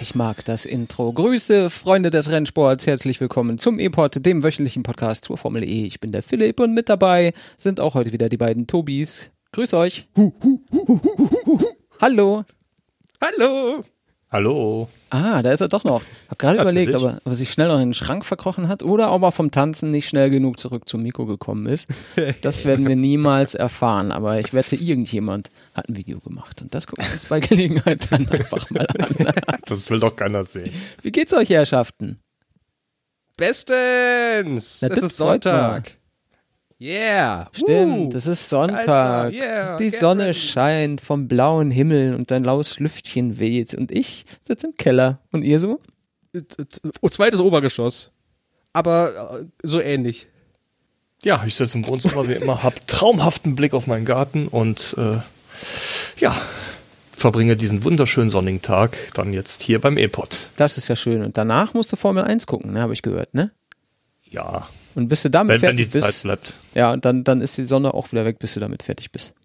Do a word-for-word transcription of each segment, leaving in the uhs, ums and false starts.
Ich mag das Intro. Grüße, Freunde des Rennsports. Herzlich willkommen zum E-Pod, dem wöchentlichen Podcast zur Formel E. Ich bin der Philipp und mit dabei sind auch heute wieder die beiden Tobis. Grüß euch. Hu, hu, hu, hu, hu, hu. Hallo. Hallo. Hallo. Ah, da ist er doch noch. Hab gerade überlegt, ob er, ob er sich schnell noch in den Schrank verkrochen hat oder ob er vom Tanzen nicht schnell genug zurück zum Mikro gekommen ist. Das werden wir niemals erfahren, aber ich wette, irgendjemand hat ein Video gemacht und das gucken wir uns bei Gelegenheit dann einfach mal an. Das will doch keiner sehen. Wie geht's euch, Herrschaften? Bestens. Na, es ist Sonntag. Yeah. Stimmt, uh, es ist Sonntag. Yeah, die Sonne ready. Scheint vom blauen Himmel und ein laues Lüftchen weht und ich sitze im Keller. Und ihr so? Oh, zweites Obergeschoss. Aber äh, so ähnlich. Ja, ich sitze im Wohnzimmer wie immer, habe traumhaften Blick auf meinen Garten und äh, ja, verbringe diesen wunderschönen sonnigen Tag dann jetzt hier beim E-Pod. Das ist ja schön. Und danach musst du Formel eins gucken, ne, habe ich gehört, ne? Ja. Und bis du damit wenn, fertig wenn die bist, Zeit bleibt. Ja, dann, dann ist die Sonne auch wieder weg, bis du damit fertig bist.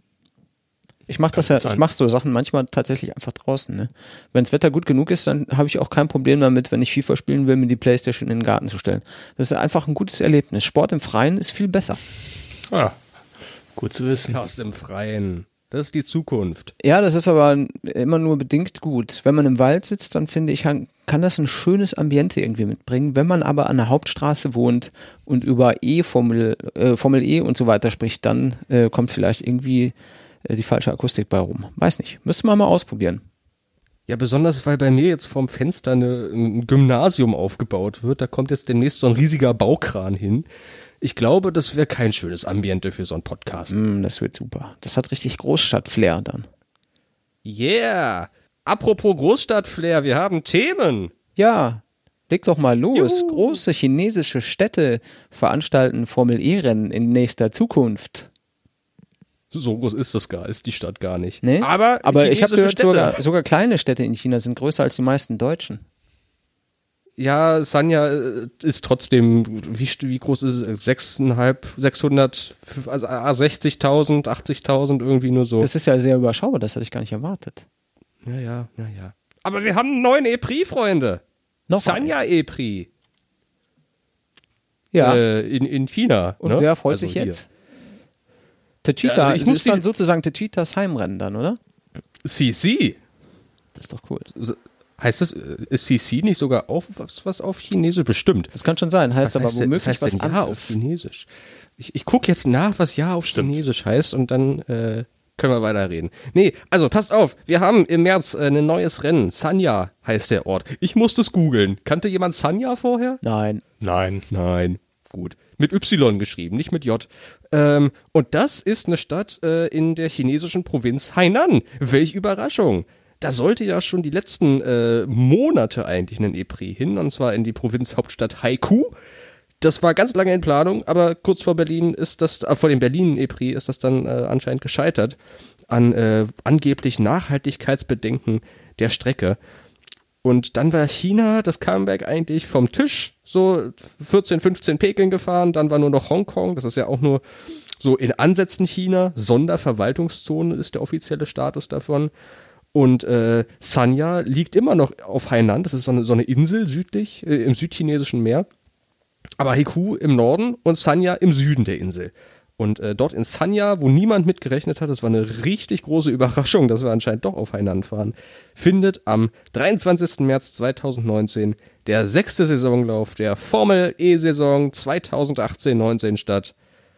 Ich mache das ja, ich mache so Sachen manchmal tatsächlich einfach draußen. Ne? Wenn das Wetter gut genug ist, dann habe ich auch kein Problem damit, wenn ich FIFA spielen will, mir die Playstation in den Garten zu stellen. Das ist einfach ein gutes Erlebnis. Sport im Freien ist viel besser. Ah, gut zu wissen. Chaos im Freien. Das ist die Zukunft. Ja, das ist aber immer nur bedingt gut. Wenn man im Wald sitzt, dann finde ich, kann das ein schönes Ambiente irgendwie mitbringen. Wenn man aber an der Hauptstraße wohnt und über E-Formel, äh, Formel E und so weiter spricht, dann äh, kommt vielleicht irgendwie äh, die falsche Akustik bei rum. Weiß nicht. Müssen wir mal ausprobieren. Ja, besonders, weil bei mir jetzt vorm Fenster eine, ein Gymnasium aufgebaut wird. Da kommt jetzt demnächst so ein riesiger Baukran hin. Ich glaube, das wäre kein schönes Ambiente für so einen Podcast. Mm, das wird super. Das hat richtig Großstadt-Flair dann. Yeah! Apropos Großstadt-Flair, wir haben Themen. Ja, leg doch mal los. Juhu. Große chinesische Städte veranstalten Formel-E-Rennen in nächster Zukunft. So groß ist das gar, ist die Stadt gar nicht. Nee? Aber, Aber ich habe gehört, Städte. sogar, sogar kleine Städte in China sind größer als die meisten Deutschen. Ja, Sanya ist trotzdem, wie, wie groß ist es? sechseinhalb, sechshundert, also sechzigtausend, achtzigtausend, irgendwie nur so. Das ist ja sehr überschaubar, das hatte ich gar nicht erwartet. Ja, ja, ja, ja. Aber wir haben einen neuen E-Prix, Freunde. Noch Sanya E-Prix. Ja. Äh, in, in China. Und ne? wer freut also sich hier. jetzt? Techeetah, Ja, also ich muss ist dann die- sozusagen Techeetahs Heimrennen dann, oder? C C. Das ist doch cool. Heißt das, ist C C nicht sogar auch was, was auf Chinesisch? Bestimmt. Das kann schon sein, heißt Was aber heißt denn- womöglich was heißt was denn Ja auf anderes. Chinesisch? Ich, ich gucke jetzt nach, was Ja auf Stimmt. Chinesisch heißt und dann äh, können wir weiterreden. Nee, also passt auf, wir haben im März äh, ein neues Rennen. Sanya heißt der Ort. Ich musste es googeln. Kannte jemand Sanya vorher? Nein. Nein. Nein. Gut. Mit Y geschrieben, nicht mit J. Ähm, und das ist eine Stadt äh, in der chinesischen Provinz Hainan. Welch Überraschung. Da sollte ja schon die letzten äh, Monate eigentlich ein E-Prix hin, und zwar in die Provinzhauptstadt Haikou. Das war ganz lange in Planung, aber kurz vor Berlin ist das, äh, vor dem Berlin E-Prix ist das dann äh, anscheinend gescheitert an äh, angeblich Nachhaltigkeitsbedenken der Strecke. Und dann war China, das Comeback eigentlich vom Tisch, so vierzehn, fünfzehn Peking gefahren, dann war nur noch Hongkong, das ist ja auch nur so in Ansätzen China, Sonderverwaltungszone ist der offizielle Status davon. Und äh, Sanya liegt immer noch auf Hainan, das ist so eine, so eine Insel südlich, äh, im südchinesischen Meer. Aber Haikou im Norden und Sanya im Süden der Insel. Und äh, dort in Sanya, wo niemand mit gerechnet hat, das war eine richtig große Überraschung, dass wir anscheinend doch auf Hainan fahren, findet am dreiundzwanzigsten März zweitausendneunzehn der sechste Saisonlauf der Formel-E-Saison zweitausendachtzehn neunzehn statt.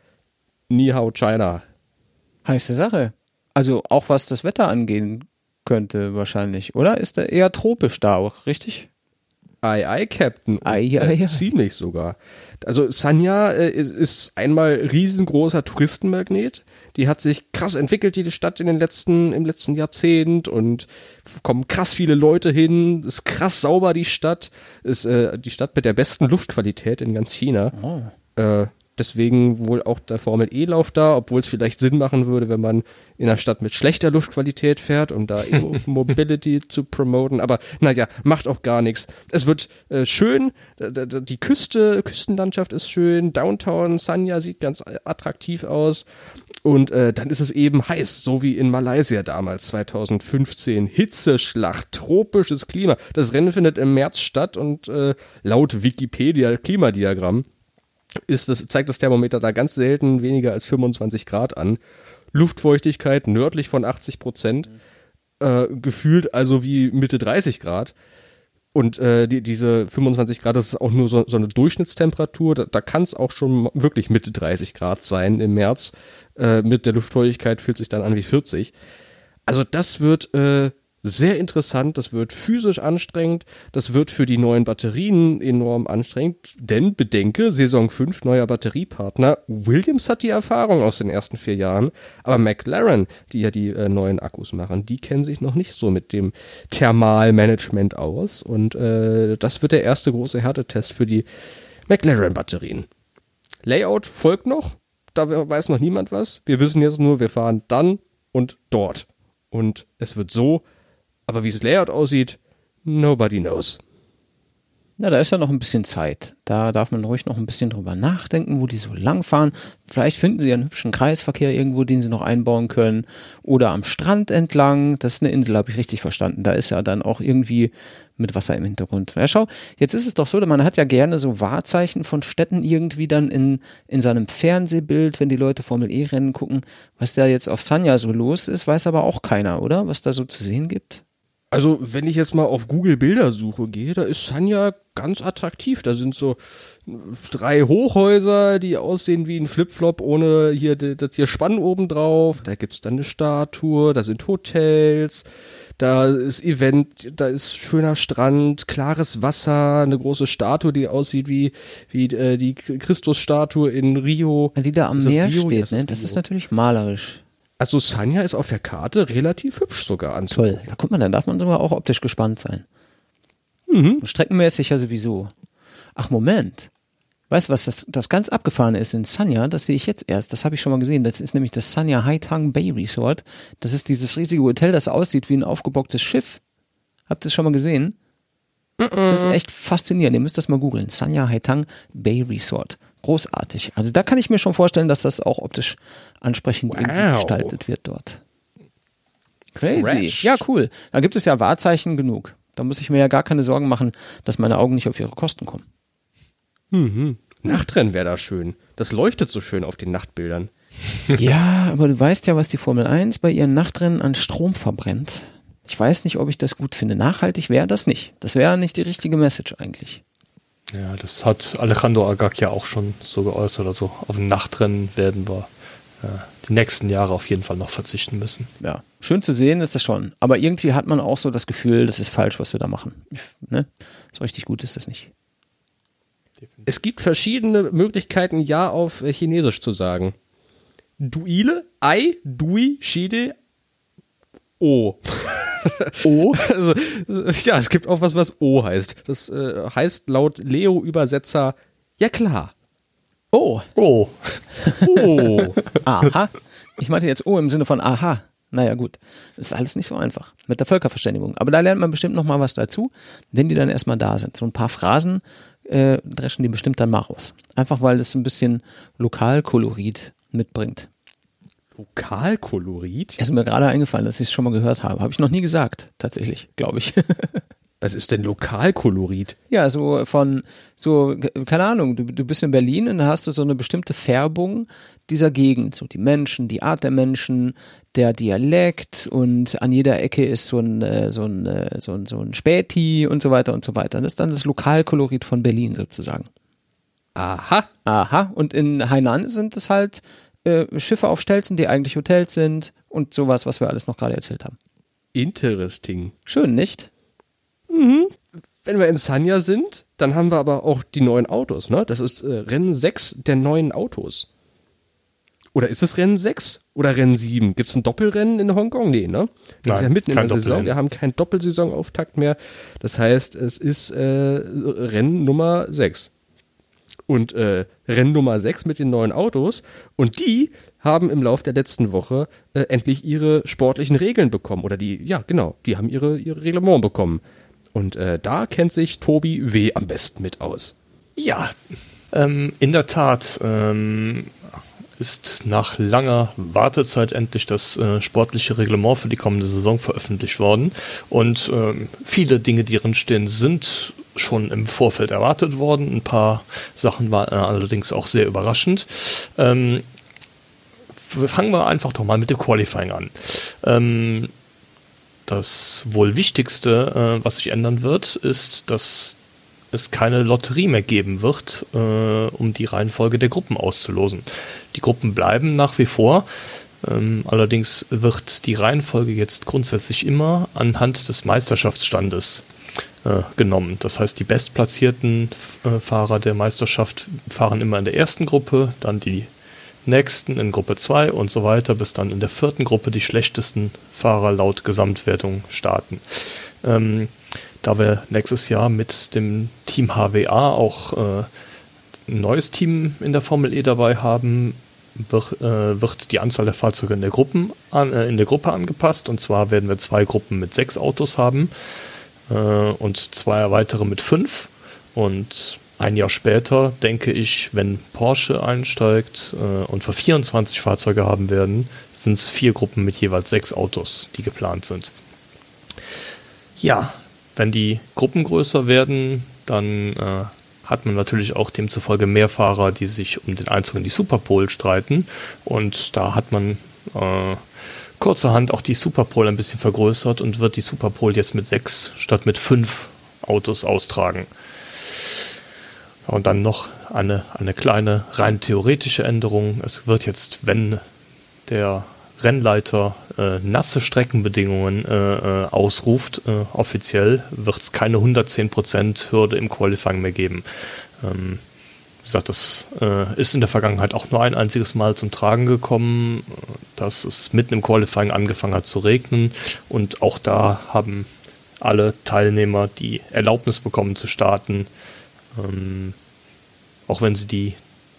Ni hao China. Heiße Sache. Also auch was das Wetter angehen könnte wahrscheinlich, oder? Ist er eher tropisch da auch, richtig? Ei, ei, Captain. Ei, äh, ei, ei. Ziemlich sogar. Also Sanya äh, ist einmal riesengroßer Touristenmagnet. Die hat sich krass entwickelt, die Stadt in den letzten, im letzten Jahrzehnt, und kommen krass viele Leute hin. Ist krass sauber, die Stadt. Ist äh, die Stadt mit der besten Luftqualität in ganz China. Oh. Äh, Deswegen wohl auch der Formel-E-Lauf da, obwohl es vielleicht Sinn machen würde, wenn man in einer Stadt mit schlechter Luftqualität fährt, um da Mobility zu promoten. Aber naja, macht auch gar nichts. Es wird äh, schön, die Küste, Küstenlandschaft ist schön, Downtown Sanya sieht ganz attraktiv aus. Und äh, dann ist es eben heiß, so wie in Malaysia damals, zweitausendfünfzehn. Hitzeschlacht, tropisches Klima. Das Rennen findet im März statt und äh, laut Wikipedia Klimadiagramm ist das, zeigt das Thermometer da ganz selten weniger als fünfundzwanzig Grad an. Luftfeuchtigkeit nördlich von achtzig Prozent. Äh, gefühlt also wie Mitte dreißig Grad. Und äh, die, diese fünfundzwanzig Grad, das ist auch nur so, so eine Durchschnittstemperatur. Da, da kann es auch schon wirklich Mitte dreißig Grad sein im März. Äh, mit der Luftfeuchtigkeit fühlt sich dann an wie vierzig. Also das wird äh, sehr interessant, das wird physisch anstrengend, das wird für die neuen Batterien enorm anstrengend, denn bedenke, Saison fünf, neuer Batteriepartner, Williams hat die Erfahrung aus den ersten vier Jahren, aber McLaren, die ja die äh, neuen Akkus machen, die kennen sich noch nicht so mit dem Thermalmanagement aus und äh, das wird der erste große Härtetest für die McLaren-Batterien. Layout folgt noch, da weiß noch niemand was, wir wissen jetzt nur, wir fahren dann und dort und es wird so. Aber wie das Layout aussieht, nobody knows. Na, da ist ja noch ein bisschen Zeit. Da darf man ruhig noch ein bisschen drüber nachdenken, wo die so lang fahren. Vielleicht finden sie ja einen hübschen Kreisverkehr irgendwo, den sie noch einbauen können. Oder am Strand entlang. Das ist eine Insel, habe ich richtig verstanden. Da ist ja dann auch irgendwie mit Wasser im Hintergrund. Ja, schau, jetzt ist es doch so, man hat ja gerne so Wahrzeichen von Städten irgendwie dann in, in seinem Fernsehbild, wenn die Leute Formel-E-Rennen gucken. Was da jetzt auf Sanya so los ist, weiß aber auch keiner, oder? Was da so zu sehen gibt? Also, wenn ich jetzt mal auf Google Bildersuche gehe, da ist Sanya ganz attraktiv. Da sind so drei Hochhäuser, die aussehen wie ein Flipflop ohne hier das hier Spann oben drauf. Da gibt's dann eine Statue, da sind Hotels, da ist Event, da ist schöner Strand, klares Wasser, eine große Statue, die aussieht wie wie äh, die Christusstatue in Rio. Die da am Ist das Meer Rio? Ja, steht, das ne? ist Das Rio. ist natürlich malerisch. Also Sanya ist auf der Karte relativ hübsch sogar anzugucken. Toll. Da guck mal, dann darf man sogar auch optisch gespannt sein. Mhm. Streckenmäßig ja sowieso. Ach, Moment. Weißt du, was das, das ganz Abgefahrene ist in Sanya? Das sehe ich jetzt erst. Das habe ich schon mal gesehen. Das ist nämlich das Sanya Haitang Bay Resort. Das ist dieses riesige Hotel, das aussieht wie ein aufgebocktes Schiff. Habt ihr das schon mal gesehen? Das ist echt faszinierend. Ihr müsst das mal googeln. Sanya Haitang Bay Resort. Großartig. Also da kann ich mir schon vorstellen, dass das auch optisch ansprechend Wow. irgendwie gestaltet wird dort. Crazy. Fresh. Ja, cool. Da gibt es ja Wahrzeichen genug. Da muss ich mir ja gar keine Sorgen machen, dass meine Augen nicht auf ihre Kosten kommen. Mhm. Nachtrennen wäre da schön. Das leuchtet so schön auf den Nachtbildern. Ja, aber du weißt ja, was die Formel eins bei ihren Nachtrennen an Strom verbrennt. Ich weiß nicht, ob ich das gut finde. Nachhaltig wäre das nicht. Das wäre nicht die richtige Message eigentlich. Ja, das hat Alejandro Agag ja auch schon so geäußert. Also auf ein Nachtrennen werden wir äh, die nächsten Jahre auf jeden Fall noch verzichten müssen. Ja, schön zu sehen ist das schon. Aber irgendwie hat man auch so das Gefühl, das ist falsch, was wir da machen. Ich, ne? So richtig gut ist das nicht. Es gibt verschiedene Möglichkeiten, Ja auf äh, Chinesisch zu sagen. Duile, Ai, Dui, Shide, O. Oh? Also, äh, ja, es gibt auch was, was O heißt. Das äh, heißt laut Leo-Übersetzer, ja klar. Oh. Oh, Oh. Aha. Ich meinte jetzt O im Sinne von aha. Naja, gut. Das ist alles nicht so einfach. Mit der Völkerverständigung. Aber da lernt man bestimmt noch mal was dazu, wenn die dann erstmal da sind. So ein paar Phrasen äh, dreschen die bestimmt dann mal raus. Einfach, weil das ein bisschen Lokalkolorit mitbringt. Lokalkolorit? Ist mir gerade eingefallen, dass ich es schon mal gehört habe. Habe ich noch nie gesagt, tatsächlich, glaube ich. Was ist denn Lokalkolorit? Ja, so von, so, keine Ahnung, du, du bist in Berlin und da hast du so eine bestimmte Färbung dieser Gegend. So die Menschen, die Art der Menschen, der Dialekt und an jeder Ecke ist so ein, äh, so ein, äh, so ein, so ein Späti und so weiter und so weiter. Das ist dann das Lokalkolorit von Berlin sozusagen. Aha. Aha, und in Hainan sind es halt äh, Schiffe auf Stelzen, die eigentlich Hotels sind und sowas, was wir alles noch gerade erzählt haben. Interesting. Schön, nicht? Wenn wir in Sanya sind, dann haben wir aber auch die neuen Autos, ne? Das ist äh, Rennen sechs der neuen Autos. Oder ist es Rennen sechs oder Rennen sieben? Gibt es ein Doppelrennen in Hongkong? Nee, ne? Das Nein, ist ja mitten in kein der Saison. Doppelrennen. Wir haben keinen Doppelsaisonauftakt mehr. Das heißt, es ist äh, Rennen Nummer sechs. Und äh, Rennen Nummer sechs mit den neuen Autos. Und die haben im Lauf der letzten Woche äh, endlich ihre sportlichen Regeln bekommen. Oder die, ja genau, die haben ihre, ihre Reglement bekommen. Und äh, da kennt sich Tobi W. am besten mit aus. ja, ähm, in der Tat. Ähm, ist nach langer Wartezeit endlich das äh, sportliche Reglement für die kommende Saison veröffentlicht worden. Und ähm, viele Dinge, die drinstehen, sind schon im Vorfeld erwartet worden. Ein paar Sachen waren äh, allerdings auch sehr überraschend. Ähm, fangen wir einfach doch mal mit dem Qualifying an. Ähm, das wohl Wichtigste, äh, was sich ändern wird, ist, dass es keine Lotterie mehr geben wird, äh, um die Reihenfolge der Gruppen auszulosen. Die Gruppen bleiben nach wie vor, ähm, allerdings wird die Reihenfolge jetzt grundsätzlich immer anhand des Meisterschaftsstandes äh, genommen. Das heißt, die bestplatzierten äh, Fahrer der Meisterschaft fahren immer in der ersten Gruppe, dann die nächsten in Gruppe zwei und so weiter, bis dann in der vierten Gruppe die schlechtesten Fahrer laut Gesamtwertung starten. Ähm, Da wir nächstes Jahr mit dem Team H W A auch äh, ein neues Team in der Formel E dabei haben, wird, äh, wird die Anzahl der Fahrzeuge in der, Gruppen an, äh, in der Gruppe angepasst. Und zwar werden wir zwei Gruppen mit sechs Autos haben äh, und zwei weitere mit fünf. Und ein Jahr später, denke ich, wenn Porsche einsteigt äh, und wir vierundzwanzig Fahrzeuge haben werden, sind es vier Gruppen mit jeweils sechs Autos, die geplant sind. Ja, wenn die Gruppen größer werden, dann äh, hat man natürlich auch demzufolge mehr Fahrer, die sich um den Einzug in die Superpole streiten. Und da hat man äh, kurzerhand auch die Superpole ein bisschen vergrößert und wird die Superpole jetzt mit sechs statt mit fünf Autos austragen. Und dann noch eine, eine kleine, rein theoretische Änderung. Es wird jetzt, wenn der Rennleiter äh, nasse Streckenbedingungen äh, äh, ausruft, äh, offiziell wird es keine hundertzehn Prozent Hürde im Qualifying mehr geben. Ähm, wie gesagt, das äh, ist in der Vergangenheit auch nur ein einziges Mal zum Tragen gekommen, dass es mitten im Qualifying angefangen hat zu regnen, und auch da haben alle Teilnehmer die Erlaubnis bekommen zu starten, ähm, auch wenn sie die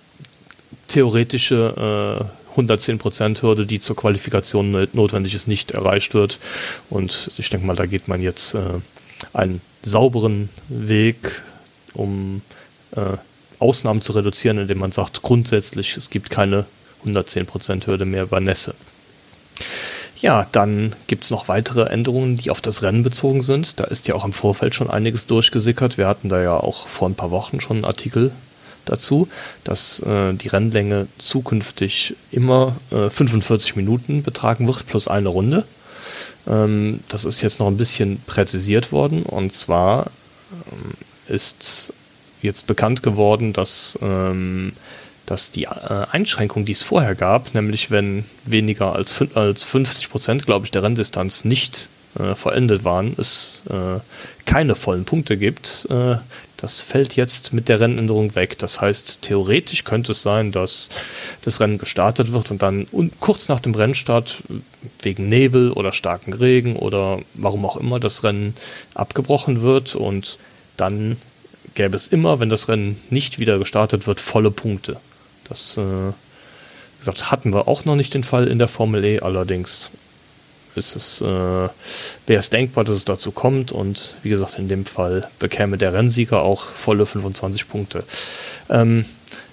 theoretische äh, hundertzehn Prozent Hürde, die zur Qualifikation notwendig ist, nicht erreicht wird. Und ich denke mal, da geht man jetzt äh, einen sauberen Weg, um äh, Ausnahmen zu reduzieren, indem man sagt, grundsätzlich, es gibt keine hundertzehn Prozent Hürde mehr bei Nässe. Ja, dann gibt es noch weitere Änderungen, die auf das Rennen bezogen sind. Da ist ja auch im Vorfeld schon einiges durchgesickert. Wir hatten da ja auch vor ein paar Wochen schon einen Artikel dazu, dass äh, die Rennlänge zukünftig immer äh, fünfundvierzig Minuten betragen wird, plus eine Runde. Ähm, das ist jetzt noch ein bisschen präzisiert worden, und zwar ähm, ist jetzt bekannt geworden, dass, ähm, dass die äh, Einschränkung, die es vorher gab, nämlich wenn weniger als, als fünfzig Prozent, glaube ich, der Renndistanz nicht äh, vollendet waren, es äh, keine vollen Punkte gibt, äh, das fällt jetzt mit der Rennänderung weg. Das heißt, theoretisch könnte es sein, dass das Rennen gestartet wird und dann un- kurz nach dem Rennstart wegen Nebel oder starken Regen oder warum auch immer das Rennen abgebrochen wird, und dann gäbe es immer, wenn das Rennen nicht wieder gestartet wird, volle Punkte. Das, äh, wie gesagt, hatten wir auch noch nicht den Fall in der Formel E, allerdings ist es, äh, wäre es denkbar, dass es dazu kommt, und wie gesagt, in dem Fall bekäme der Rennsieger auch volle fünfundzwanzig Punkte. Ähm,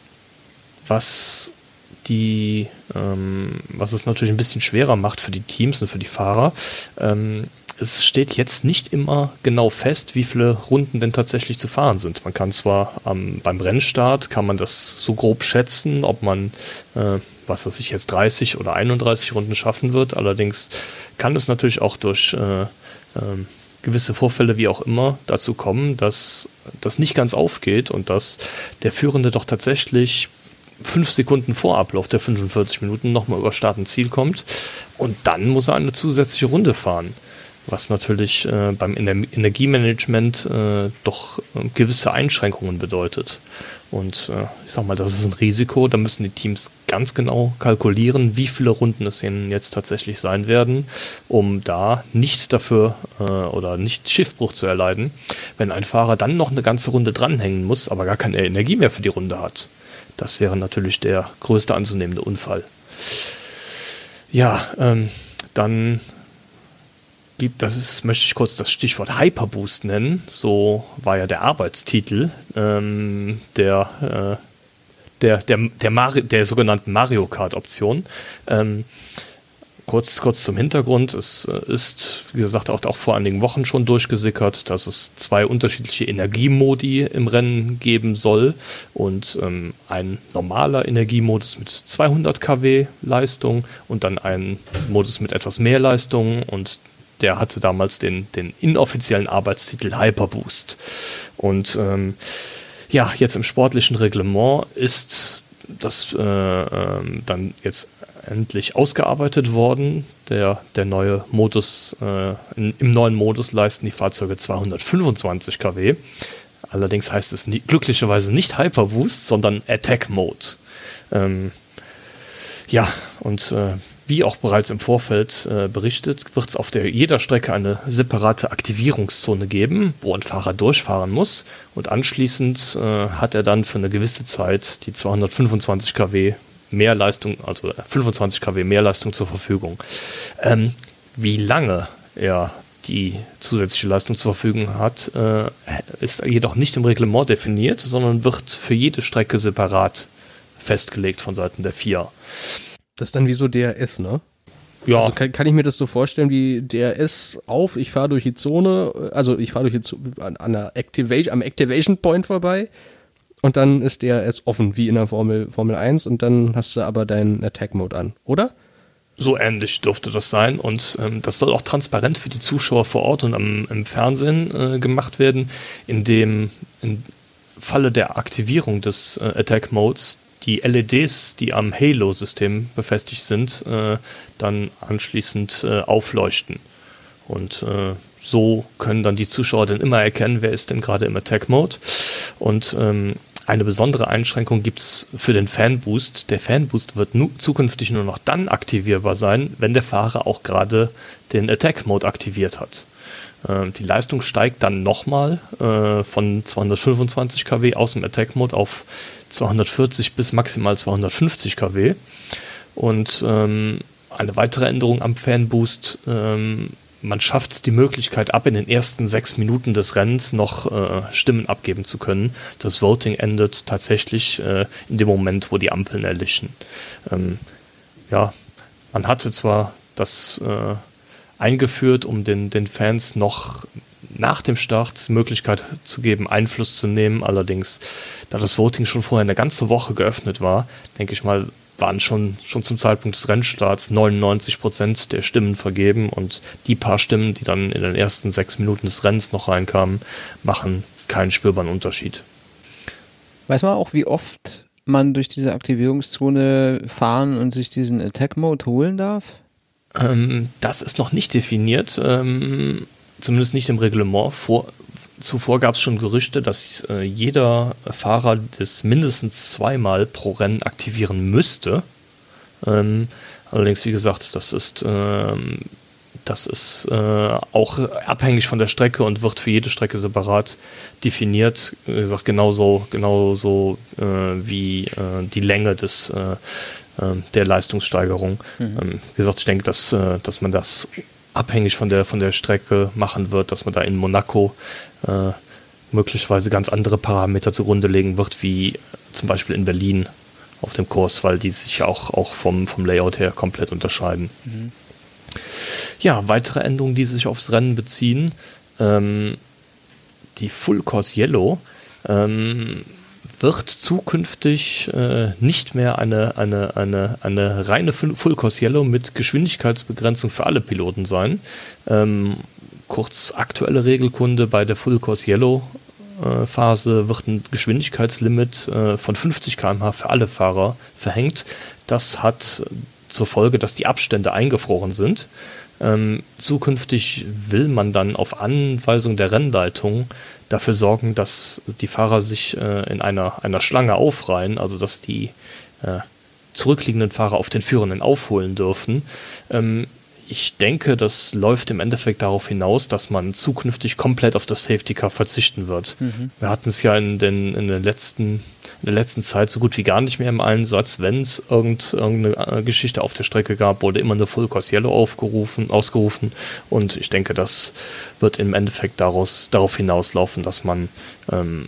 was die, ähm, was es natürlich ein bisschen schwerer macht für die Teams und für die Fahrer, ähm, es steht jetzt nicht immer genau fest, wie viele Runden denn tatsächlich zu fahren sind. Man kann zwar ähm, beim Rennstart, kann man das so grob schätzen, ob man, äh, was weiß ich jetzt, dreißig oder einunddreißig Runden schaffen wird. Allerdings kann es natürlich auch durch äh, äh, gewisse Vorfälle, wie auch immer, dazu kommen, dass das nicht ganz aufgeht und dass der Führende doch tatsächlich fünf Sekunden vor Ablauf der fünfundvierzig Minuten nochmal über Start und Ziel kommt, und dann muss er eine zusätzliche Runde fahren. Was natürlich äh, beim Ener- Energiemanagement äh, doch äh, gewisse Einschränkungen bedeutet. Und äh, ich sag mal, das ist ein Risiko, da müssen die Teams ganz genau kalkulieren, wie viele Runden es ihnen jetzt tatsächlich sein werden, um da nicht dafür äh, oder nicht Schiffbruch zu erleiden, wenn ein Fahrer dann noch eine ganze Runde dranhängen muss, aber gar keine Energie mehr für die Runde hat. Das wäre natürlich der größte anzunehmende Unfall. Ja, ähm, dann gibt, das ist, möchte ich kurz das Stichwort Hyperboost nennen. So war ja der Arbeitstitel ähm, der, äh, der, der, der, Mari- der sogenannten Mario Kart-Option. Ähm, kurz, kurz zum Hintergrund. Es äh, ist, wie gesagt, auch, auch vor einigen Wochen schon durchgesickert, dass es zwei unterschiedliche Energiemodi im Rennen geben soll. Und ähm, ein normaler Energiemodus mit zweihundert Kilowatt Leistung und dann ein Modus mit etwas mehr Leistung. Und der hatte damals den, den inoffiziellen Arbeitstitel Hyperboost. Und ähm, ja, jetzt im sportlichen Reglement ist das äh, ähm, dann jetzt endlich ausgearbeitet worden. Der, der neue Modus, äh, in, im neuen Modus leisten die Fahrzeuge zweihundertfünfundzwanzig Kilowatt. Allerdings heißt es nie, glücklicherweise nicht Hyperboost, sondern Attack Mode. Ähm, ja, und äh, wie auch bereits im Vorfeld äh, berichtet, wird es auf der, jeder Strecke eine separate Aktivierungszone geben, wo ein Fahrer durchfahren muss. Und anschließend äh, hat er dann für eine gewisse Zeit die zweihundertfünfundzwanzig Kilowatt mehr Leistung, also fünfundzwanzig Kilowatt mehr Leistung zur Verfügung. Ähm, wie lange er die zusätzliche Leistung zur Verfügung hat, äh, ist jedoch nicht im Reglement definiert, sondern wird für jede Strecke separat festgelegt von Seiten der F I A. Das ist dann wie so D R S, ne? Ja. Also kann, kann ich mir das so vorstellen wie D R S auf, ich fahre durch die Zone, also ich fahre durch die Zone an, an der Activation, am Activation Point vorbei und dann ist D R S offen, wie in der Formel, Formel eins und dann hast du aber deinen Attack Mode an, oder? So ähnlich dürfte das sein und ähm, das soll auch transparent für die Zuschauer vor Ort und am, im Fernsehen äh, gemacht werden, indem im Falle der Aktivierung des äh, Attack Modes die L E Ds, die am Halo-System befestigt sind, äh, dann anschließend äh, aufleuchten. Und äh, so können dann die Zuschauer dann immer erkennen, wer ist denn gerade im Attack-Mode. Und ähm, eine besondere Einschränkung gibt es für den Fanboost. Der Fanboost wird nu- zukünftig nur noch dann aktivierbar sein, wenn der Fahrer auch gerade den Attack-Mode aktiviert hat. Äh, die Leistung steigt dann nochmal äh, von zweihundertfünfundzwanzig Kilowatt aus dem Attack-Mode auf zweihundertvierzig bis maximal zweihundertfünfzig Kilowatt. Und ähm, eine weitere Änderung am Fanboost, ähm, man schafft die Möglichkeit, ab in den ersten sechs Minuten des Rennens noch äh, Stimmen abgeben zu können. Das Voting endet tatsächlich äh, in dem Moment, wo die Ampeln erlischen. Ähm, ja, man hatte zwar das äh, eingeführt, um den, den Fans noch nach dem Start die Möglichkeit zu geben, Einfluss zu nehmen. Allerdings, da das Voting schon vorher eine ganze Woche geöffnet war, denke ich mal, waren schon, schon zum Zeitpunkt des Rennstarts neunundneunzig Prozent der Stimmen vergeben und die paar Stimmen, die dann in den ersten sechs Minuten des Rennens noch reinkamen, machen keinen spürbaren Unterschied. Weiß man auch, wie oft man durch diese Aktivierungszone fahren und sich diesen Attack-Mode holen darf? Ähm, das ist noch nicht definiert, ähm, zumindest nicht im Reglement. Vor, zuvor gab es schon Gerüchte, dass äh, jeder Fahrer das mindestens zweimal pro Rennen aktivieren müsste. Ähm, allerdings, wie gesagt, das ist, ähm, das ist äh, auch abhängig von der Strecke und wird für jede Strecke separat definiert. Wie gesagt, genauso, genauso äh, wie äh, die Länge des äh, der Leistungssteigerung. Mhm. Ähm, wie gesagt, ich denke, dass, äh, dass man das abhängig von der, von der Strecke machen wird, dass man da in Monaco äh, möglicherweise ganz andere Parameter zugrunde legen wird, wie zum Beispiel in Berlin auf dem Kurs, weil die sich ja auch, auch vom, vom Layout her komplett unterscheiden. Mhm. Ja, weitere Änderungen, die sich aufs Rennen beziehen. Ähm, die Full Course Yellow ähm, wird zukünftig äh, nicht mehr eine, eine, eine, eine reine Full Course Yellow mit Geschwindigkeitsbegrenzung für alle Piloten sein. Ähm, kurz aktuelle Regelkunde: Bei der Full Course Yellow äh, Phase wird ein Geschwindigkeitslimit äh, von fünfzig Kilometer pro Stunde für alle Fahrer verhängt. Das hat zur Folge, dass die Abstände eingefroren sind. Ähm, zukünftig will man dann auf Anweisung der Rennleitung dafür sorgen, dass die Fahrer sich äh, in einer, einer Schlange aufreihen, also dass die äh, zurückliegenden Fahrer auf den Führenden aufholen dürfen. Ähm, ich denke, das läuft im Endeffekt darauf hinaus, dass man zukünftig komplett auf das Safety Car verzichten wird. Mhm. Wir hatten es ja in, den, in, den letzten, in der letzten Zeit so gut wie gar nicht mehr im Einsatz. Wenn es irgend, irgendeine Geschichte auf der Strecke gab, wurde immer eine Full Course Yellow aufgerufen, ausgerufen. Und ich denke, das wird im Endeffekt daraus, darauf hinauslaufen, dass man ähm,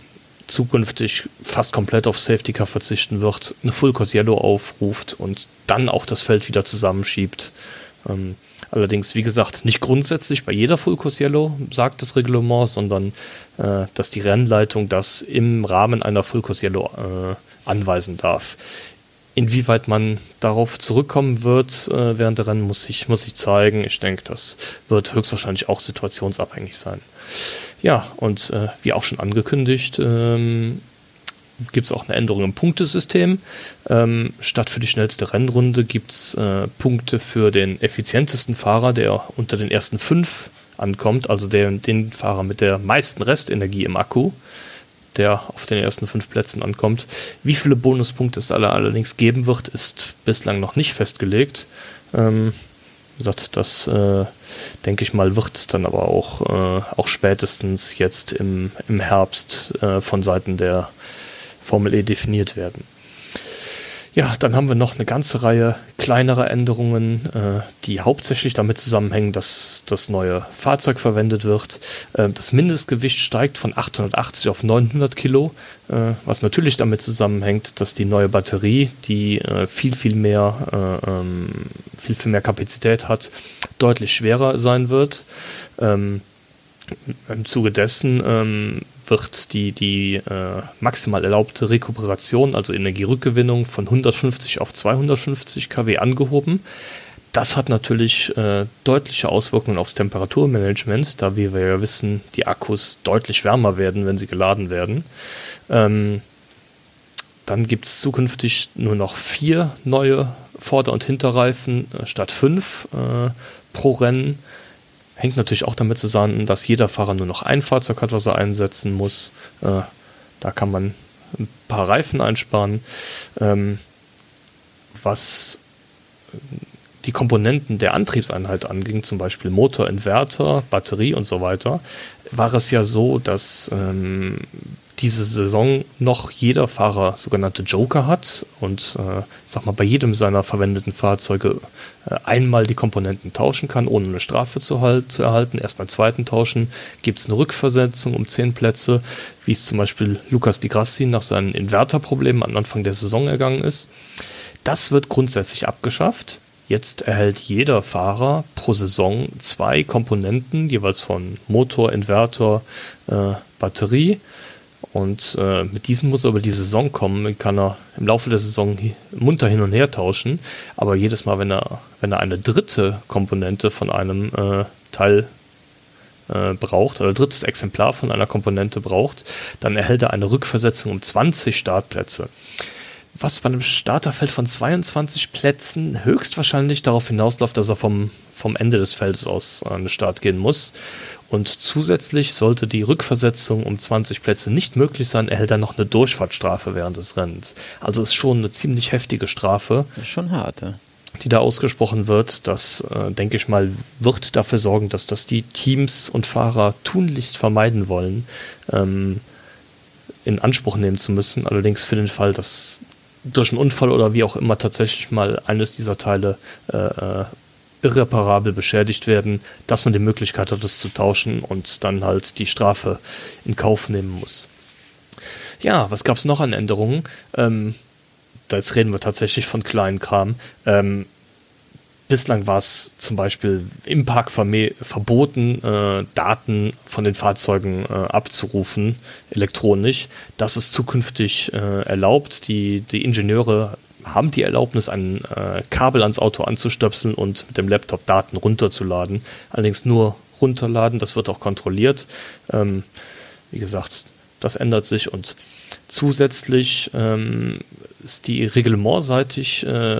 zukünftig fast komplett auf Safety Car verzichten wird, eine Full Course Yellow aufruft und dann auch das Feld wieder zusammenschiebt. Ähm, allerdings, wie gesagt, nicht grundsätzlich bei jeder Full Course Yellow, sagt das Reglement, sondern äh, dass die Rennleitung das im Rahmen einer Full Course Yellow äh, anweisen darf. Inwieweit man darauf zurückkommen wird äh, während der Rennen, muss ich, muss ich zeigen. Ich denke, das wird höchstwahrscheinlich auch situationsabhängig sein. Ja, und äh, wie auch schon angekündigt, ähm, gibt es auch eine Änderung im Punktesystem. Ähm, statt für die schnellste Rennrunde gibt es äh, Punkte für den effizientesten Fahrer, der unter den ersten fünf ankommt, also der, den Fahrer mit der meisten Restenergie im Akku, der auf den ersten fünf Plätzen ankommt. Wie viele Bonuspunkte es alle allerdings geben wird, ist bislang noch nicht festgelegt. Ähm, wie gesagt, das äh, denke ich mal, wird dann aber auch, äh, auch spätestens jetzt im, im Herbst äh, von Seiten der Formel E definiert werden. Ja, dann haben wir noch eine ganze Reihe kleinerer Änderungen, äh, die hauptsächlich damit zusammenhängen, dass das neue Fahrzeug verwendet wird. Äh, das Mindestgewicht steigt von achthundertachtzig auf neunhundert Kilo, äh, was natürlich damit zusammenhängt, dass die neue Batterie, die äh, viel, viel mehr, äh, ähm, viel, viel mehr Kapazität hat, deutlich schwerer sein wird. Ähm, Im Zuge dessen ähm, wird die, die äh, maximal erlaubte Rekuperation, also Energierückgewinnung, von hundertfünfzig auf zweihundertfünfzig Kilowatt angehoben. Das hat natürlich äh, deutliche Auswirkungen aufs Temperaturmanagement, da wie wir ja wissen, die Akkus deutlich wärmer werden, wenn sie geladen werden. Ähm, dann gibt es zukünftig nur noch vier neue Vorder- und Hinterreifen äh, statt fünf äh, pro Rennen. Hängt natürlich auch damit zusammen, dass jeder Fahrer nur noch ein Fahrzeug hat, was er einsetzen muss. Äh, da kann man ein paar Reifen einsparen. Ähm, was die Komponenten der Antriebseinheit anging, zum Beispiel Motor, Inverter, Batterie und so weiter, war es ja so, dass ähm, diese Saison noch jeder Fahrer sogenannte Joker hat und äh, sag mal, bei jedem seiner verwendeten Fahrzeuge äh, einmal die Komponenten tauschen kann, ohne eine Strafe zu, halt, zu erhalten. Erst beim zweiten Tauschen gibt es eine Rückversetzung um zehn Plätze, wie es zum Beispiel Lucas Di Grassi nach seinen Inverterproblemen am Anfang der Saison ergangen ist. Das wird grundsätzlich abgeschafft. Jetzt erhält jeder Fahrer pro Saison zwei Komponenten, jeweils von Motor, Inverter, äh, Batterie. Und äh, mit diesen muss er über die Saison kommen, kann er im Laufe der Saison munter hin und her tauschen. Aber jedes Mal, wenn er, wenn er eine dritte Komponente von einem äh, Teil äh, braucht, oder drittes Exemplar von einer Komponente braucht, dann erhält er eine Rückversetzung um zwanzig Startplätze. Was bei einem Starterfeld von zweiundzwanzig Plätzen höchstwahrscheinlich darauf hinausläuft, dass er vom, vom Ende des Feldes aus an den Start gehen muss. Und zusätzlich sollte die Rückversetzung um zwanzig Plätze nicht möglich sein, erhält er noch eine Durchfahrtsstrafe während des Rennens. Also ist schon eine ziemlich heftige Strafe. Das ist schon hart, ja. Die da ausgesprochen wird. Das, äh, denke ich mal, wird dafür sorgen, dass das die Teams und Fahrer tunlichst vermeiden wollen, ähm, in Anspruch nehmen zu müssen. Allerdings für den Fall, dass durch einen Unfall oder wie auch immer tatsächlich mal eines dieser Teile äh, irreparabel beschädigt werden, dass man die Möglichkeit hat, das zu tauschen und dann halt die Strafe in Kauf nehmen muss. Ja, was gab es noch an Änderungen? Ähm, da jetzt reden wir tatsächlich von kleinen Kram. Ähm, bislang war es zum Beispiel im Park verme- verboten, äh, Daten von den Fahrzeugen äh, abzurufen, elektronisch. Das ist zukünftig äh, erlaubt. Die, die Ingenieure haben die Erlaubnis, ein äh, Kabel ans Auto anzustöpseln und mit dem Laptop Daten runterzuladen. Allerdings nur runterladen, das wird auch kontrolliert. Ähm, wie gesagt, das ändert sich und zusätzlich ähm, ist die reglementseitig äh,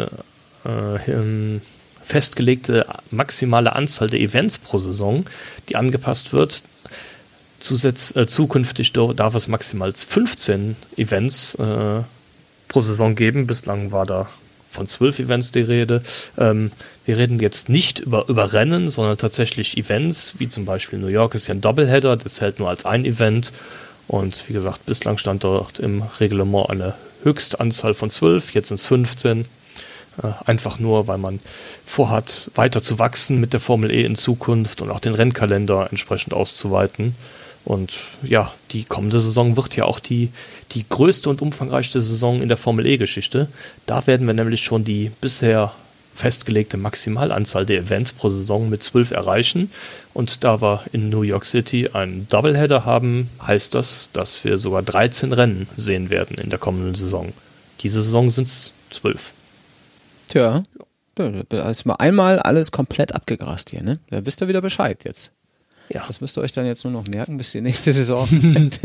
äh, festgelegte maximale Anzahl der Events pro Saison, die angepasst wird. Zusatz, äh, zukünftig darf es maximal fünfzehn Events äh, pro Saison geben. Bislang war da von zwölf Events die Rede. Ähm, wir reden jetzt nicht über, über Rennen, sondern tatsächlich Events, wie zum Beispiel New York ist ja ein Doubleheader, das zählt nur als ein Event. Und wie gesagt, bislang stand dort im Reglement eine Höchstanzahl von zwölf, jetzt sind es fünfzehn. Äh, einfach nur, weil man vorhat, weiter zu wachsen mit der Formel E in Zukunft und auch den Rennkalender entsprechend auszuweiten. Und ja, die kommende Saison wird ja auch die, die größte und umfangreichste Saison in der Formel-E-Geschichte. Da werden wir nämlich schon die bisher festgelegte Maximalanzahl der Events pro Saison mit zwölf erreichen. Und da wir in New York City einen Doubleheader haben, heißt das, dass wir sogar dreizehn Rennen sehen werden in der kommenden Saison. Diese Saison sind es zwölf. Tja, da ist mal einmal alles komplett abgegrast hier, ne? Da wisst ihr wieder Bescheid jetzt. Ja. Das müsst ihr euch dann jetzt nur noch merken, bis die nächste Saison anfängt.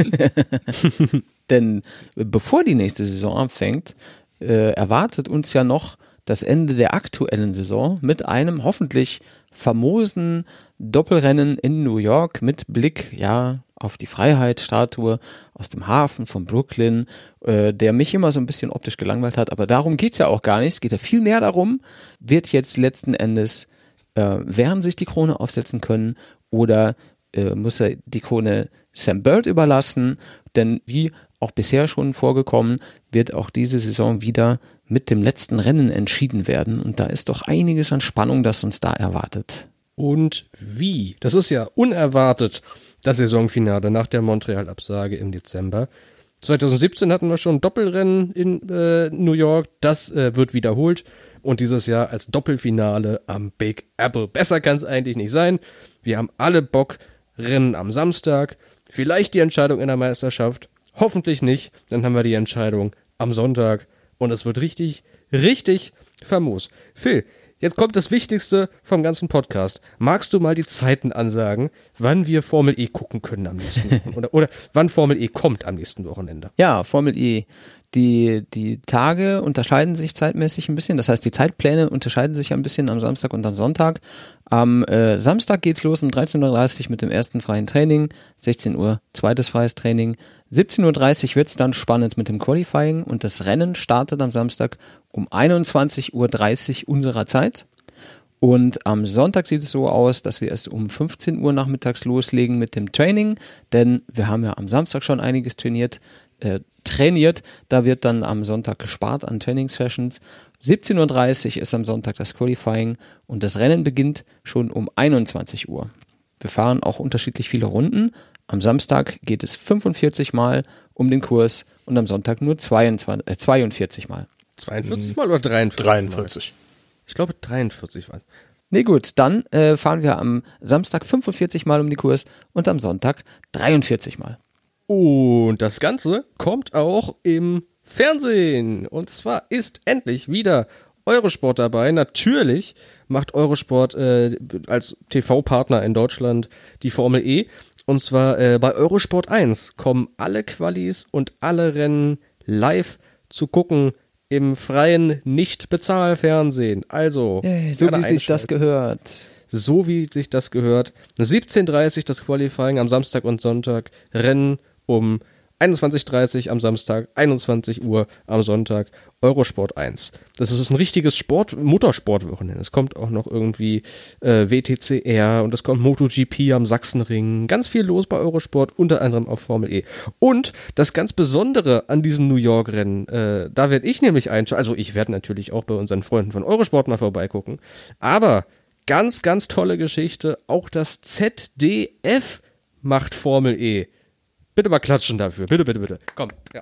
Denn bevor die nächste Saison anfängt, äh, erwartet uns ja noch das Ende der aktuellen Saison mit einem hoffentlich famosen Doppelrennen in New York mit Blick, ja, auf die Freiheit-Statue aus dem Hafen von Brooklyn, äh, der mich immer so ein bisschen optisch gelangweilt hat, aber darum geht's ja auch gar nicht. Es geht ja viel mehr darum, wird jetzt letzten Endes, äh, werden sich die Krone aufsetzen können oder äh, muss er die Krone Sam Bird überlassen, denn wie auch bisher schon vorgekommen, wird auch diese Saison wieder mit dem letzten Rennen entschieden werden und da ist doch einiges an Spannung, das uns da erwartet. Und wie? Das ist ja unerwartet, das Saisonfinale nach der Montreal-Absage im Dezember. zwanzig siebzehn hatten wir schon ein Doppelrennen in äh, New York, das äh, wird wiederholt und dieses Jahr als Doppelfinale am Big Apple. Besser kann es eigentlich nicht sein. Wir haben alle Bock, Rennen am Samstag, vielleicht die Entscheidung in der Meisterschaft, hoffentlich nicht, dann haben wir die Entscheidung am Sonntag und es wird richtig, richtig famos. Phil, jetzt kommt das Wichtigste vom ganzen Podcast. Magst du mal die Zeiten ansagen, wann wir Formel E gucken können am nächsten Wochenende? Oder, oder wann Formel E kommt am nächsten Wochenende? Ja, Formel E. Die, die Tage unterscheiden sich zeitmäßig ein bisschen. Das heißt, die Zeitpläne unterscheiden sich ein bisschen am Samstag und am Sonntag. Am äh, Samstag geht's los um dreizehn Uhr dreißig mit dem ersten freien Training. sechzehn Uhr zweites freies Training. siebzehn Uhr dreißig wird's dann spannend mit dem Qualifying und das Rennen startet am Samstag um einundzwanzig Uhr dreißig unserer Zeit. Und am Sonntag sieht es so aus, dass wir erst um fünfzehn Uhr nachmittags loslegen mit dem Training, denn wir haben ja am Samstag schon einiges trainiert, äh, trainiert. Da wird dann am Sonntag gespart an Trainingssessions. siebzehn Uhr dreißig ist am Sonntag das Qualifying und das Rennen beginnt schon um einundzwanzig Uhr. Wir fahren auch unterschiedlich viele Runden. Am Samstag geht es fünfundvierzig Mal um den Kurs und am Sonntag nur zweiundzwanzig, äh, zweiundvierzig Mal. zweiundvierzig Mal oder dreiundvierzig? dreiundvierzig. Ich glaube dreiundvierzig waren. Nee, gut, dann äh, fahren wir am Samstag fünfundvierzig Mal um den Kurs und am Sonntag dreiundvierzig Mal. Und das Ganze kommt auch im Fernsehen. Und zwar ist endlich wieder Eurosport dabei. Natürlich macht Eurosport äh, als T V-Partner in Deutschland die Formel E. Und zwar äh, bei Eurosport eins kommen alle Qualis und alle Rennen live zu gucken im freien Nicht-Bezahl-Fernsehen. Also, Yay, so wie sich das gehört. So wie sich das gehört. siebzehn Uhr dreißig das Qualifying am Samstag und Sonntag. Rennen um einundzwanzig Uhr dreißig am Samstag, einundzwanzig Uhr am Sonntag, Eurosport eins. Das ist ein richtiges Sport, Motorsportwochenende. Es kommt auch noch irgendwie äh, W T C R und es kommt MotoGP am Sachsenring. Ganz viel los bei Eurosport, unter anderem auf Formel E. Und das ganz Besondere an diesem New York-Rennen, äh, da werde ich nämlich einschalten, also ich werde natürlich auch bei unseren Freunden von Eurosport mal vorbeigucken, aber ganz, ganz tolle Geschichte, auch das Z D F macht Formel E. Bitte mal klatschen dafür. Bitte, bitte, bitte. Komm. Ja.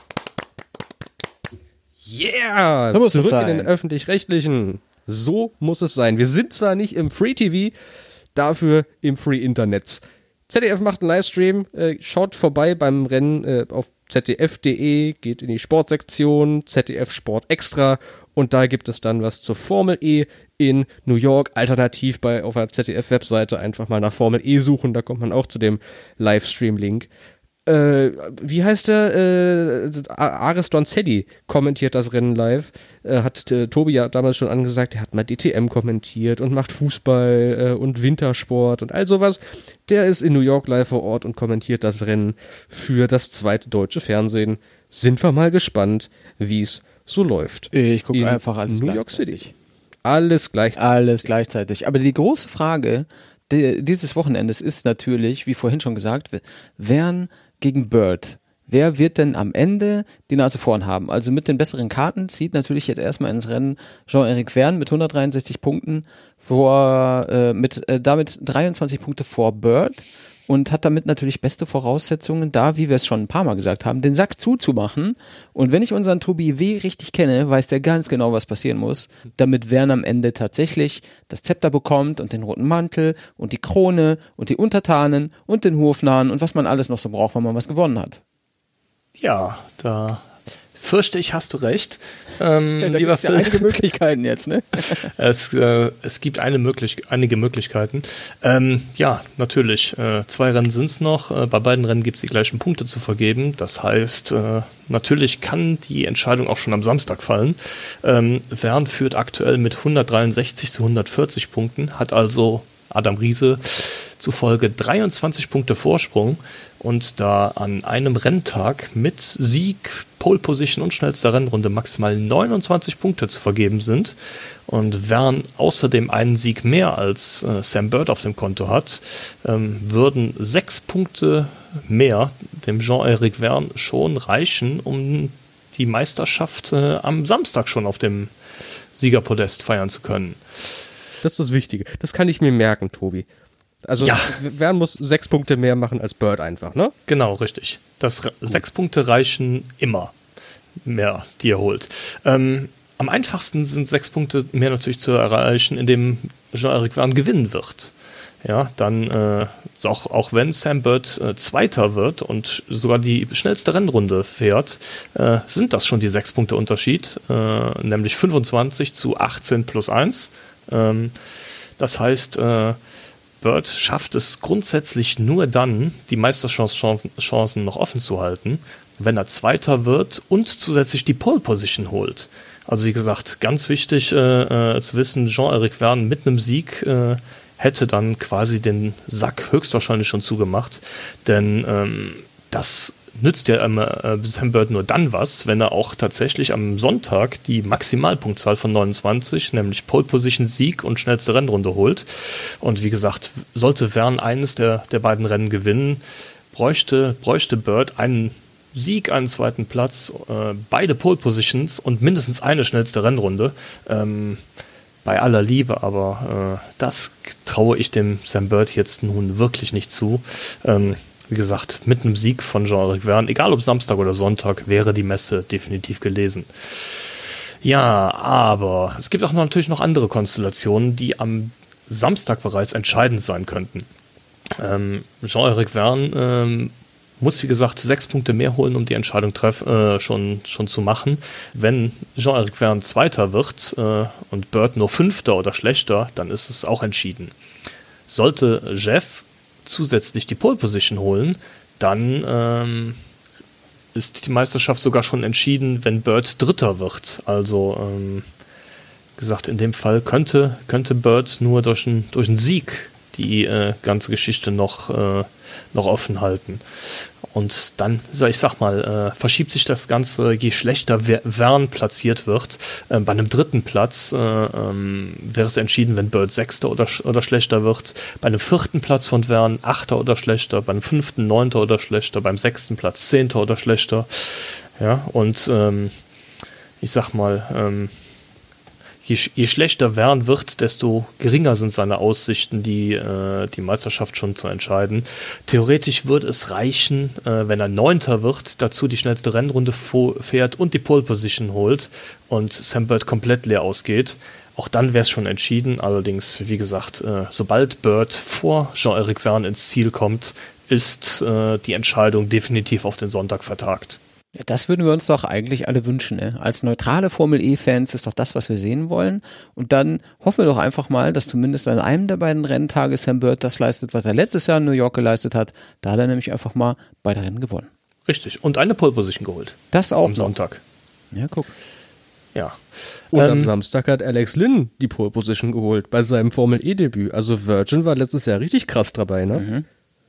Yeah! So muss es Zurück sein. in den Öffentlich-Rechtlichen. So muss es sein. Wir sind zwar nicht im Free-T V, dafür im Free-Internet. Z D F macht einen Livestream. Äh, schaut vorbei beim Rennen äh, auf z d f punkt d e, geht in die Sportsektion, Z D F Sport Extra und da gibt es dann was zur Formel E in New York. Alternativ bei auf der Z D F-Webseite einfach mal nach Formel E suchen, da kommt man auch zu dem Livestream-Link. Äh, wie heißt der? Äh, Aris Donzelli kommentiert das Rennen live. Äh, hat äh, Tobi ja damals schon angesagt, er hat mal D T M kommentiert und macht Fußball äh, und Wintersport und all sowas. Der ist in New York live vor Ort und kommentiert das Rennen für das zweite deutsche Fernsehen. Sind wir mal gespannt, wie es so läuft. Ich gucke In einfach alles New York gleichzeitig. City. Alles gleichzeitig. Alles gleichzeitig. Aber die große Frage die, dieses Wochenendes ist natürlich, wie vorhin schon gesagt, Verne gegen Bird. Wer wird denn am Ende die Nase vorn haben? Also mit den besseren Karten zieht natürlich jetzt erstmal ins Rennen Jean-Éric Verne mit hundertdreiundsechzig Punkten vor, äh, mit äh, damit dreiundzwanzig Punkte vor Bird und hat damit natürlich beste Voraussetzungen da, wie wir es schon ein paar Mal gesagt haben, den Sack zuzumachen. Und wenn ich unseren Tobi W. richtig kenne, weiß der ganz genau, was passieren muss, damit Vern am Ende tatsächlich das Zepter bekommt und den roten Mantel und die Krone und die Untertanen und den Hofnarren und was man alles noch so braucht, wenn man was gewonnen hat. Ja, da fürchte ich, hast du recht. Ähm, ja, da gibt es ja einige Möglichkeiten jetzt, ne? es, äh, es gibt eine möglich- einige Möglichkeiten. Ähm, ja, natürlich. Äh, zwei Rennen sind es noch. Äh, bei beiden Rennen gibt es die gleichen Punkte zu vergeben. Das heißt, äh, natürlich kann die Entscheidung auch schon am Samstag fallen. Ähm, Vern führt aktuell mit hundertdreiundsechzig zu hundertvierzig Punkten, hat also Adam Riese zufolge dreiundzwanzig Punkte Vorsprung. Und da an einem Renntag mit Sieg, Pole Position und schnellster Rennrunde maximal neunundzwanzig Punkte zu vergeben sind und Vern außerdem einen Sieg mehr als äh, Sam Bird auf dem Konto hat, ähm, würden sechs Punkte mehr dem Jean-Éric Vern schon reichen, um die Meisterschaft äh, am Samstag schon auf dem Siegerpodest feiern zu können. Das ist das Wichtige. Das kann ich mir merken, Tobi. Also ja. Vern muss sechs Punkte mehr machen als Bird einfach, ne? Genau, richtig. Das sechs Punkte reichen immer mehr, die er holt. Ähm, am einfachsten sind sechs Punkte mehr natürlich zu erreichen, indem Jean-Éric Vern gewinnen wird. Ja, dann, äh, auch, auch wenn Sam Bird äh, Zweiter wird und sogar die schnellste Rennrunde fährt, äh, sind das schon die sechs Punkte Unterschied, äh, nämlich fünfundzwanzig zu achtzehn plus eins. Ähm, das heißt, äh, Bird schafft es grundsätzlich nur dann, die Meisterchancen noch offen zu halten, wenn er Zweiter wird und zusätzlich die Pole Position holt. Also wie gesagt, ganz wichtig äh, äh, zu wissen, Jean-Éric Vern mit einem Sieg äh, hätte dann quasi den Sack höchstwahrscheinlich schon zugemacht, denn ähm, das nützt ja immer äh, Sam Bird nur dann was, wenn er auch tatsächlich am Sonntag die Maximalpunktzahl von neunundzwanzig, nämlich Pole Position Sieg und schnellste Rennrunde holt. Und wie gesagt, sollte Vern eines der, der beiden Rennen gewinnen, bräuchte, bräuchte Bird einen Sieg, einen zweiten Platz, äh, beide Pole Positions und mindestens eine schnellste Rennrunde. Ähm, bei aller Liebe, aber äh, das traue ich dem Sam Bird jetzt nun wirklich nicht zu. Ähm, Wie gesagt, mit einem Sieg von Jean-Éric Vern, egal ob Samstag oder Sonntag, wäre die Messe definitiv gelesen. Ja, aber es gibt auch noch, natürlich noch andere Konstellationen, die am Samstag bereits entscheidend sein könnten. Ähm, Jean-Éric Vern ähm, muss, wie gesagt, sechs Punkte mehr holen, um die Entscheidung treff, äh, schon, schon zu machen. Wenn Jean-Éric Vern Zweiter wird äh, und Bird nur Fünfter oder schlechter, dann ist es auch entschieden. Sollte Jeff zusätzlich die Pole Position holen, dann ähm, ist die Meisterschaft sogar schon entschieden, wenn Bird Dritter wird. Also, ähm, gesagt, in dem Fall könnte, könnte Bird nur durch einen durch einen Sieg die äh, ganze Geschichte noch, äh, noch offen halten. Und dann, ich sag mal, äh, verschiebt sich das Ganze, je schlechter Vern platziert wird. Äh, bei einem dritten Platz äh, ähm, wäre es entschieden, wenn Bird Sechster oder, oder schlechter wird. Bei einem vierten Platz von Vern Achter oder schlechter. Bei einem fünften Neunter oder schlechter. Beim sechsten Platz Zehnter oder schlechter. Ja, und ähm, ich sag mal, ähm, Je, je schlechter Vern wird, desto geringer sind seine Aussichten, die, äh, die Meisterschaft schon zu entscheiden. Theoretisch würde es reichen, äh, wenn er Neunter wird, dazu die schnellste Rennrunde fährt und die Pole Position holt und Sam Bird komplett leer ausgeht. Auch dann wäre es schon entschieden. Allerdings, wie gesagt, äh, sobald Bird vor Jean-Éric Vern ins Ziel kommt, ist äh, die Entscheidung definitiv auf den Sonntag vertagt. Ja, das würden wir uns doch eigentlich alle wünschen. Ne? Als neutrale Formel-E-Fans ist doch das, was wir sehen wollen. Und dann hoffen wir doch einfach mal, dass zumindest an einem der beiden Renntage Sam Bird das leistet, was er letztes Jahr in New York geleistet hat. Da hat er nämlich einfach mal beide Rennen gewonnen. Richtig. Und eine Pole Position geholt. Das auch am Sonntag. Ja, guck. Ja. Und ähm, am Samstag hat Alex Lynn die Pole Position geholt bei seinem Formel-E-Debüt. Also Virgin war letztes Jahr richtig krass dabei, ne? Mhm.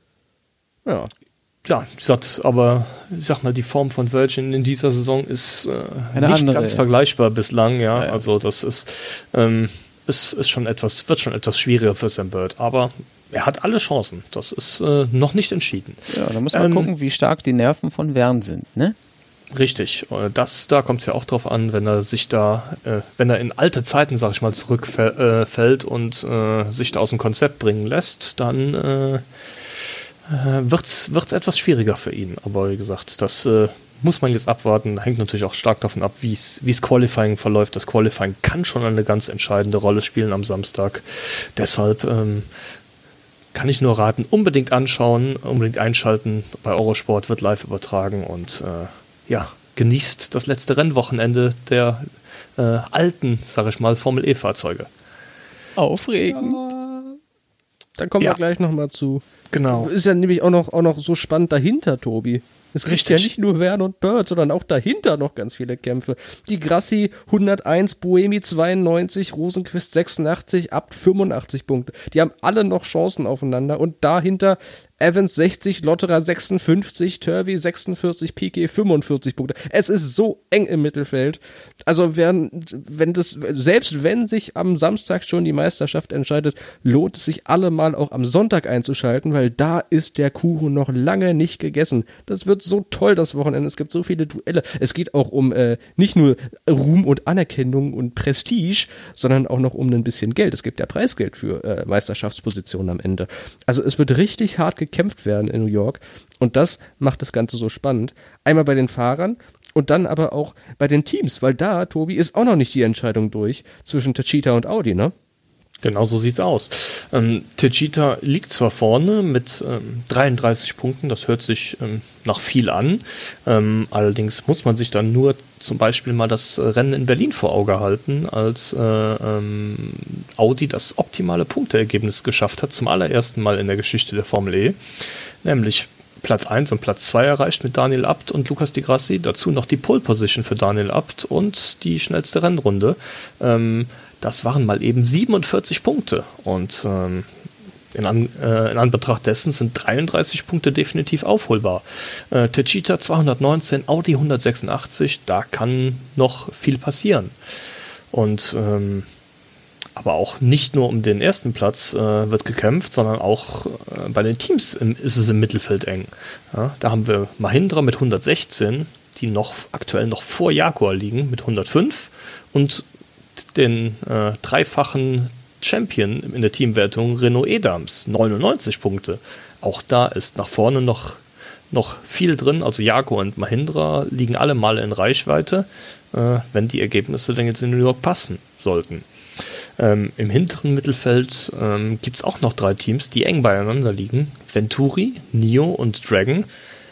Ja. Ja, ich sag, aber ich sag mal, die Form von Virgin in dieser Saison ist äh, Eine nicht andere, ganz ja. vergleichbar bislang, ja. Ja, ja. Also das ist, ähm, ist, ist schon etwas, wird schon etwas schwieriger für Sam Bird, aber er hat alle Chancen. Das ist äh, noch nicht entschieden. Ja, da muss man Ähm, gucken, wie stark die Nerven von Vern sind, ne? Richtig, äh, das, da kommt es ja auch drauf an, wenn er sich da, äh, wenn er in alte Zeiten, sag ich mal, zurückfällt äh, und äh, sich da aus dem Konzept bringen lässt, dann äh, äh, wird es etwas schwieriger für ihn. Aber wie gesagt, das äh, muss man jetzt abwarten. Hängt natürlich auch stark davon ab, wie es Qualifying verläuft. Das Qualifying kann schon eine ganz entscheidende Rolle spielen am Samstag. Deshalb ähm, kann ich nur raten, unbedingt anschauen, unbedingt einschalten. Bei Eurosport wird live übertragen und äh, ja, genießt das letzte Rennwochenende der äh, alten, sag ich mal, Formel-E-Fahrzeuge. Aufregend. Ja. Da kommen Ja. wir gleich nochmal zu. Genau. Ist ja nämlich auch noch, auch noch so spannend dahinter, Tobi. Es gibt Richtig. ja nicht nur Verne und Bird, sondern auch dahinter noch ganz viele Kämpfe. Die Grassi hunderteins, Buemi zweiundneunzig, Rosenquist sechsundachtzig, Abt fünfundachtzig Punkte. Die haben alle noch Chancen aufeinander. Und dahinter Evans sechzig, Lotterer sechsundfünfzig, Turvey sechsundvierzig, Piquet fünfundvierzig Punkte. Es ist so eng im Mittelfeld. Also wenn, wenn das, selbst wenn sich am Samstag schon die Meisterschaft entscheidet, lohnt es sich allemal auch am Sonntag einzuschalten, weil da ist der Kuchen noch lange nicht gegessen. Das wird so toll, das Wochenende. Es gibt so viele Duelle. Es geht auch um äh, nicht nur Ruhm und Anerkennung und Prestige, sondern auch noch um ein bisschen Geld. Es gibt ja Preisgeld für äh, Meisterschaftspositionen am Ende. Also es wird richtig hart gekämpft werden in New York und das macht das Ganze so spannend. Einmal bei den Fahrern und dann aber auch bei den Teams, weil da, Tobi, ist auch noch nicht die Entscheidung durch zwischen Techeetah und Audi, ne? Genau so sieht's aus. Ähm, Techeetah liegt zwar vorne mit ähm, dreiunddreißig Punkten, das hört sich ähm, nach viel an. Ähm, allerdings muss man sich dann nur zum Beispiel mal das Rennen in Berlin vor Auge halten, als äh, ähm, Audi das optimale Punkteergebnis geschafft hat, zum allerersten Mal in der Geschichte der Formel E. Nämlich Platz eins und Platz zwei erreicht mit Daniel Abt und Lucas Di Grassi. Dazu noch die Pole Position für Daniel Abt und die schnellste Rennrunde. Ähm, Das waren mal eben siebenundvierzig Punkte und ähm, in, an, äh, in Anbetracht dessen sind dreiunddreißig Punkte definitiv aufholbar. Äh, Techeetah zweihundertneunzehn, Audi hundertsechsundachtzig, da kann noch viel passieren. Und ähm, aber auch nicht nur um den ersten Platz äh, wird gekämpft, sondern auch äh, bei den Teams im, ist es im Mittelfeld eng. Ja, da haben wir Mahindra mit hundertsechzehn, die noch aktuell noch vor Jaguar liegen mit hundertfünf und den äh, dreifachen Champion in der Teamwertung Renault Edams, neunundneunzig Punkte. Auch da ist nach vorne noch, noch viel drin. Also Jaguar und Mahindra liegen alle mal in Reichweite, äh, wenn die Ergebnisse dann jetzt in New York passen sollten. Ähm, Im hinteren Mittelfeld ähm, gibt es auch noch drei Teams, die eng beieinander liegen. Venturi, Nio und Dragon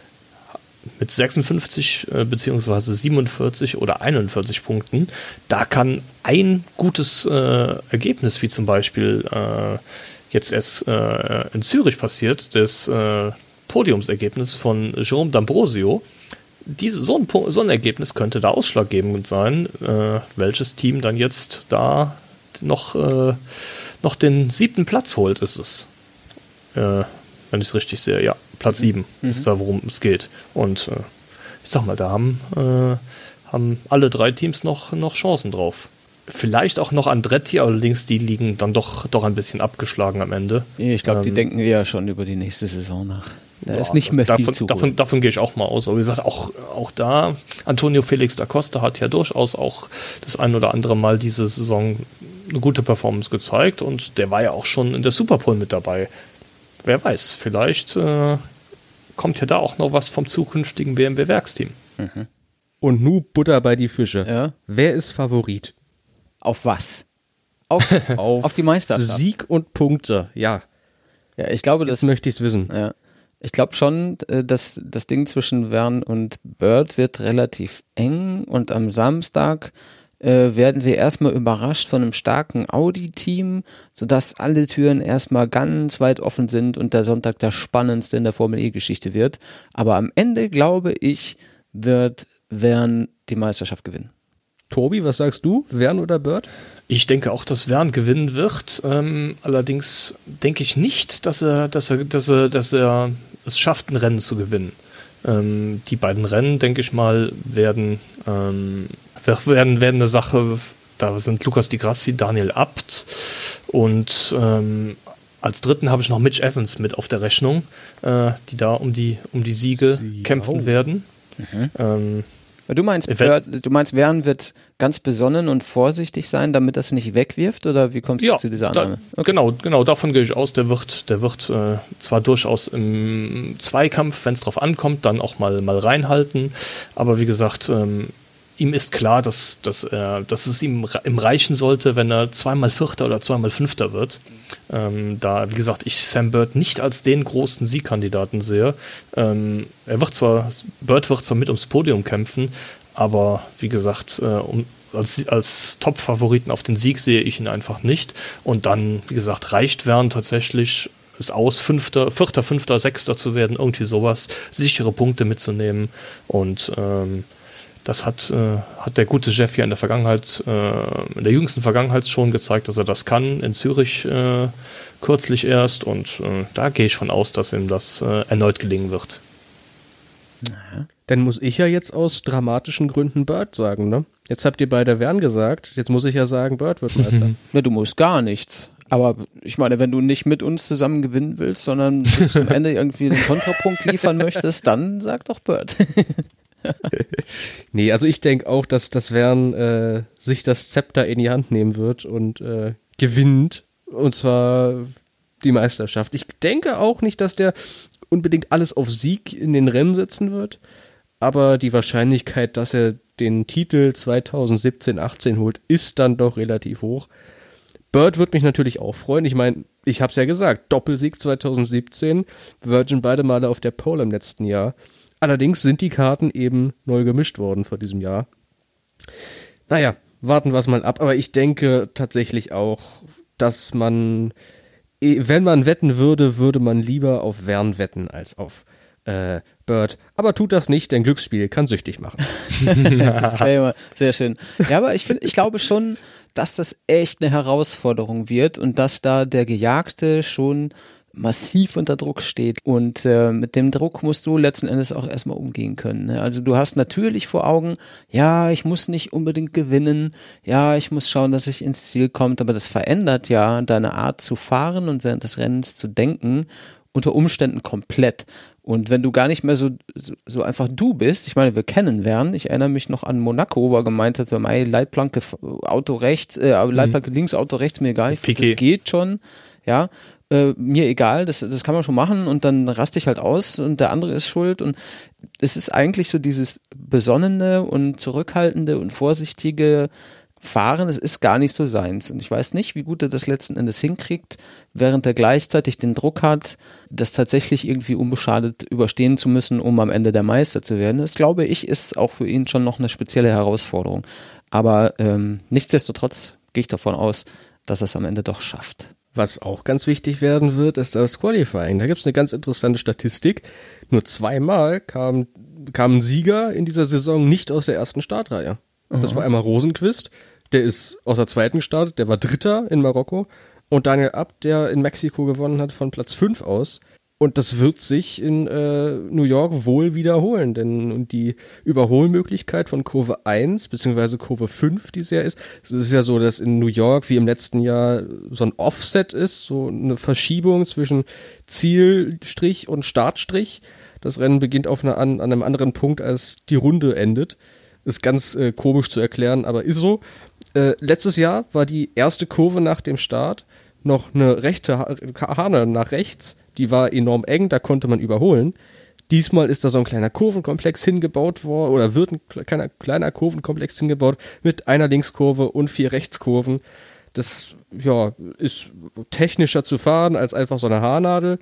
mit sechsundfünfzig äh, beziehungsweise siebenundvierzig oder einundvierzig Punkten. Da kann ein gutes äh, Ergebnis, wie zum Beispiel äh, jetzt erst äh, in Zürich passiert, das äh, Podiumsergebnis von Jerome D'Ambrosio, diese, so, ein, so ein Ergebnis könnte da ausschlaggebend sein, äh, welches Team dann jetzt da noch, äh, noch den siebten Platz holt, ist es. Äh, wenn ich es richtig sehe, ja. Platz sieben mhm. ist da, worum es geht. Und äh, ich sag mal, da haben, äh, haben alle drei Teams noch, noch Chancen drauf. Vielleicht auch noch Andretti, allerdings die liegen dann doch, doch ein bisschen abgeschlagen am Ende. Ich glaube, ähm, die denken eher schon über die nächste Saison nach. Da ja, ist nicht mehr davon, viel zu davon, davon gehe ich auch mal aus. Aber wie gesagt, auch, auch da, Antonio Felix da Costa hat ja durchaus auch das ein oder andere Mal diese Saison eine gute Performance gezeigt und der war ja auch schon in der Superpole mit dabei. Wer weiß, vielleicht äh, kommt ja da auch noch was vom zukünftigen B M W-Werksteam. Mhm. Und nu Butter bei die Fische. Ja. Wer ist Favorit? Auf was? Auf, auf, auf die Meisterschaft. Sieg und Punkte, ja. Ja, ich glaube, das das möchte ich wissen. Ja. Ich glaube schon, dass das Ding zwischen Verne und Bird wird relativ eng und am Samstag äh, werden wir erstmal überrascht von einem starken Audi-Team, sodass alle Türen erstmal ganz weit offen sind und der Sonntag der spannendste in der Formel-E-Geschichte wird. Aber am Ende, glaube ich, wird Verne die Meisterschaft gewinnen. Tobi, was sagst du? Verne oder Bird? Ich denke auch, dass Verne gewinnen wird. Ähm, allerdings denke ich nicht, dass er, dass er, dass er, dass er es schafft, ein Rennen zu gewinnen. Ähm, die beiden Rennen, denke ich mal, werden, ähm, werden, werden eine Sache. Da sind Lucas Di Grassi, Daniel Abt und ähm, als dritten habe ich noch Mitch Evans mit auf der Rechnung, äh, die da um die, um die Siege Sie kämpfen auch. werden. Mhm. Ähm, Du meinst, Bird, du meinst, Verne wird ganz besonnen und vorsichtig sein, damit das nicht wegwirft, oder wie kommst ja, du zu dieser Annahme? Da, okay. Genau, genau, davon gehe ich aus. Der wird, der wird äh, zwar durchaus im Zweikampf, wenn es drauf ankommt, dann auch mal, mal reinhalten, aber wie gesagt, ähm, ihm ist klar, dass, dass, er, dass es ihm, ihm reichen sollte, wenn er zweimal Vierter oder zweimal Fünfter wird. Ähm, da, wie gesagt, ich Sam Bird nicht als den großen Siegkandidaten sehe. Ähm, er wird zwar, Bird wird zwar mit ums Podium kämpfen, aber wie gesagt, äh, um, als, als Top-Favoriten auf den Sieg sehe ich ihn einfach nicht. Und dann, wie gesagt, reicht Verne tatsächlich es aus, Fünfter, Vierter, Fünfter, Sechster zu werden, irgendwie sowas, sichere Punkte mitzunehmen. Und ähm, das hat, äh, hat der gute Jeff hier in der Vergangenheit, äh, in der jüngsten Vergangenheit schon gezeigt, dass er das kann, in Zürich äh, kürzlich erst. Und äh, da gehe ich von aus, dass ihm das äh, erneut gelingen wird. Naja. Dann muss ich ja jetzt aus dramatischen Gründen Bird sagen, ne? Jetzt habt ihr beide Verne gesagt, jetzt muss ich ja sagen, Bird wird Meister. Ja, du musst gar nichts. Aber ich meine, wenn du nicht mit uns zusammen gewinnen willst, sondern bis zum Ende irgendwie einen Kontrapunkt liefern möchtest, dann sag doch Bird. Nee, also ich denke auch, dass das Verne äh, sich das Zepter in die Hand nehmen wird und äh, gewinnt, und zwar die Meisterschaft. Ich denke auch nicht, dass der unbedingt alles auf Sieg in den Rennen setzen wird, aber die Wahrscheinlichkeit, dass er den Titel zwanzig siebzehn achtzehn holt, ist dann doch relativ hoch. Bird wird mich natürlich auch freuen. Ich meine, ich habe es ja gesagt, Doppelsieg zwanzig siebzehn, Virgin beide Male auf der Pole im letzten Jahr. Allerdings sind die Karten eben neu gemischt worden vor diesem Jahr. Naja, warten wir es mal ab. Aber ich denke tatsächlich auch, dass man, wenn man wetten würde, würde man lieber auf Verne wetten als auf äh, Bird. Aber tut das nicht, denn Glücksspiel kann süchtig machen. Disclaimer, sehr schön. Ja, aber ich finde, ich glaube schon, dass das echt eine Herausforderung wird und dass da der Gejagte schon massiv unter Druck steht, und äh, mit dem Druck musst du letzten Endes auch erstmal umgehen können, ne? Also du hast natürlich vor Augen, ja, ich muss nicht unbedingt gewinnen, ja, ich muss schauen, dass ich ins Ziel komme, aber das verändert ja deine Art zu fahren und während des Rennens zu denken unter Umständen komplett. Und wenn du gar nicht mehr so, so, so einfach du bist, ich meine, wir kennen Verne, ich erinnere mich noch an Monaco, wo er gemeint hat, ey, Leitplanke, Auto rechts, äh, Leitplanke mhm. links, Auto rechts, mir egal, das geht schon, ja, äh, mir egal, das, das kann man schon machen, und dann raste ich halt aus und der andere ist schuld, und es ist eigentlich so dieses besonnene und zurückhaltende und vorsichtige Fahren, es ist gar nicht so seins, und ich weiß nicht, wie gut er das letzten Endes hinkriegt, während er gleichzeitig den Druck hat, das tatsächlich irgendwie unbeschadet überstehen zu müssen, um am Ende der Meister zu werden. Das, glaube ich, ist auch für ihn schon noch eine spezielle Herausforderung, aber ähm, nichtsdestotrotz gehe ich davon aus, dass er es am Ende doch schafft. Was auch ganz wichtig werden wird, ist das Qualifying. Da gibt es eine ganz interessante Statistik. Nur zweimal kam, kam ein Sieger in dieser Saison nicht aus der ersten Startreihe. Uh-huh. Das war einmal Rosenqvist, der ist aus der zweiten gestartet, der war Dritter in Marokko, und Daniel Abt, der in Mexiko gewonnen hat, von Platz fünf aus. Und das wird sich in äh, New York wohl wiederholen, denn die Überholmöglichkeit von Kurve eins bzw. Kurve fünf, die es ja ist, es ist ja so, dass in New York wie im letzten Jahr so ein Offset ist, so eine Verschiebung zwischen Zielstrich und Startstrich. Das Rennen beginnt auf einer, an, an einem anderen Punkt, als die Runde endet. Ist ganz äh, komisch zu erklären, aber ist so. Äh, letztes Jahr war die erste Kurve nach dem Start noch eine rechte Hahne nach rechts, die war enorm eng, da konnte man überholen. Diesmal ist da so ein kleiner Kurvenkomplex hingebaut worden, oder wird ein kleiner, kleiner Kurvenkomplex hingebaut mit einer Linkskurve und vier Rechtskurven. Das, ja, ist technischer zu fahren als einfach so eine Haarnadel,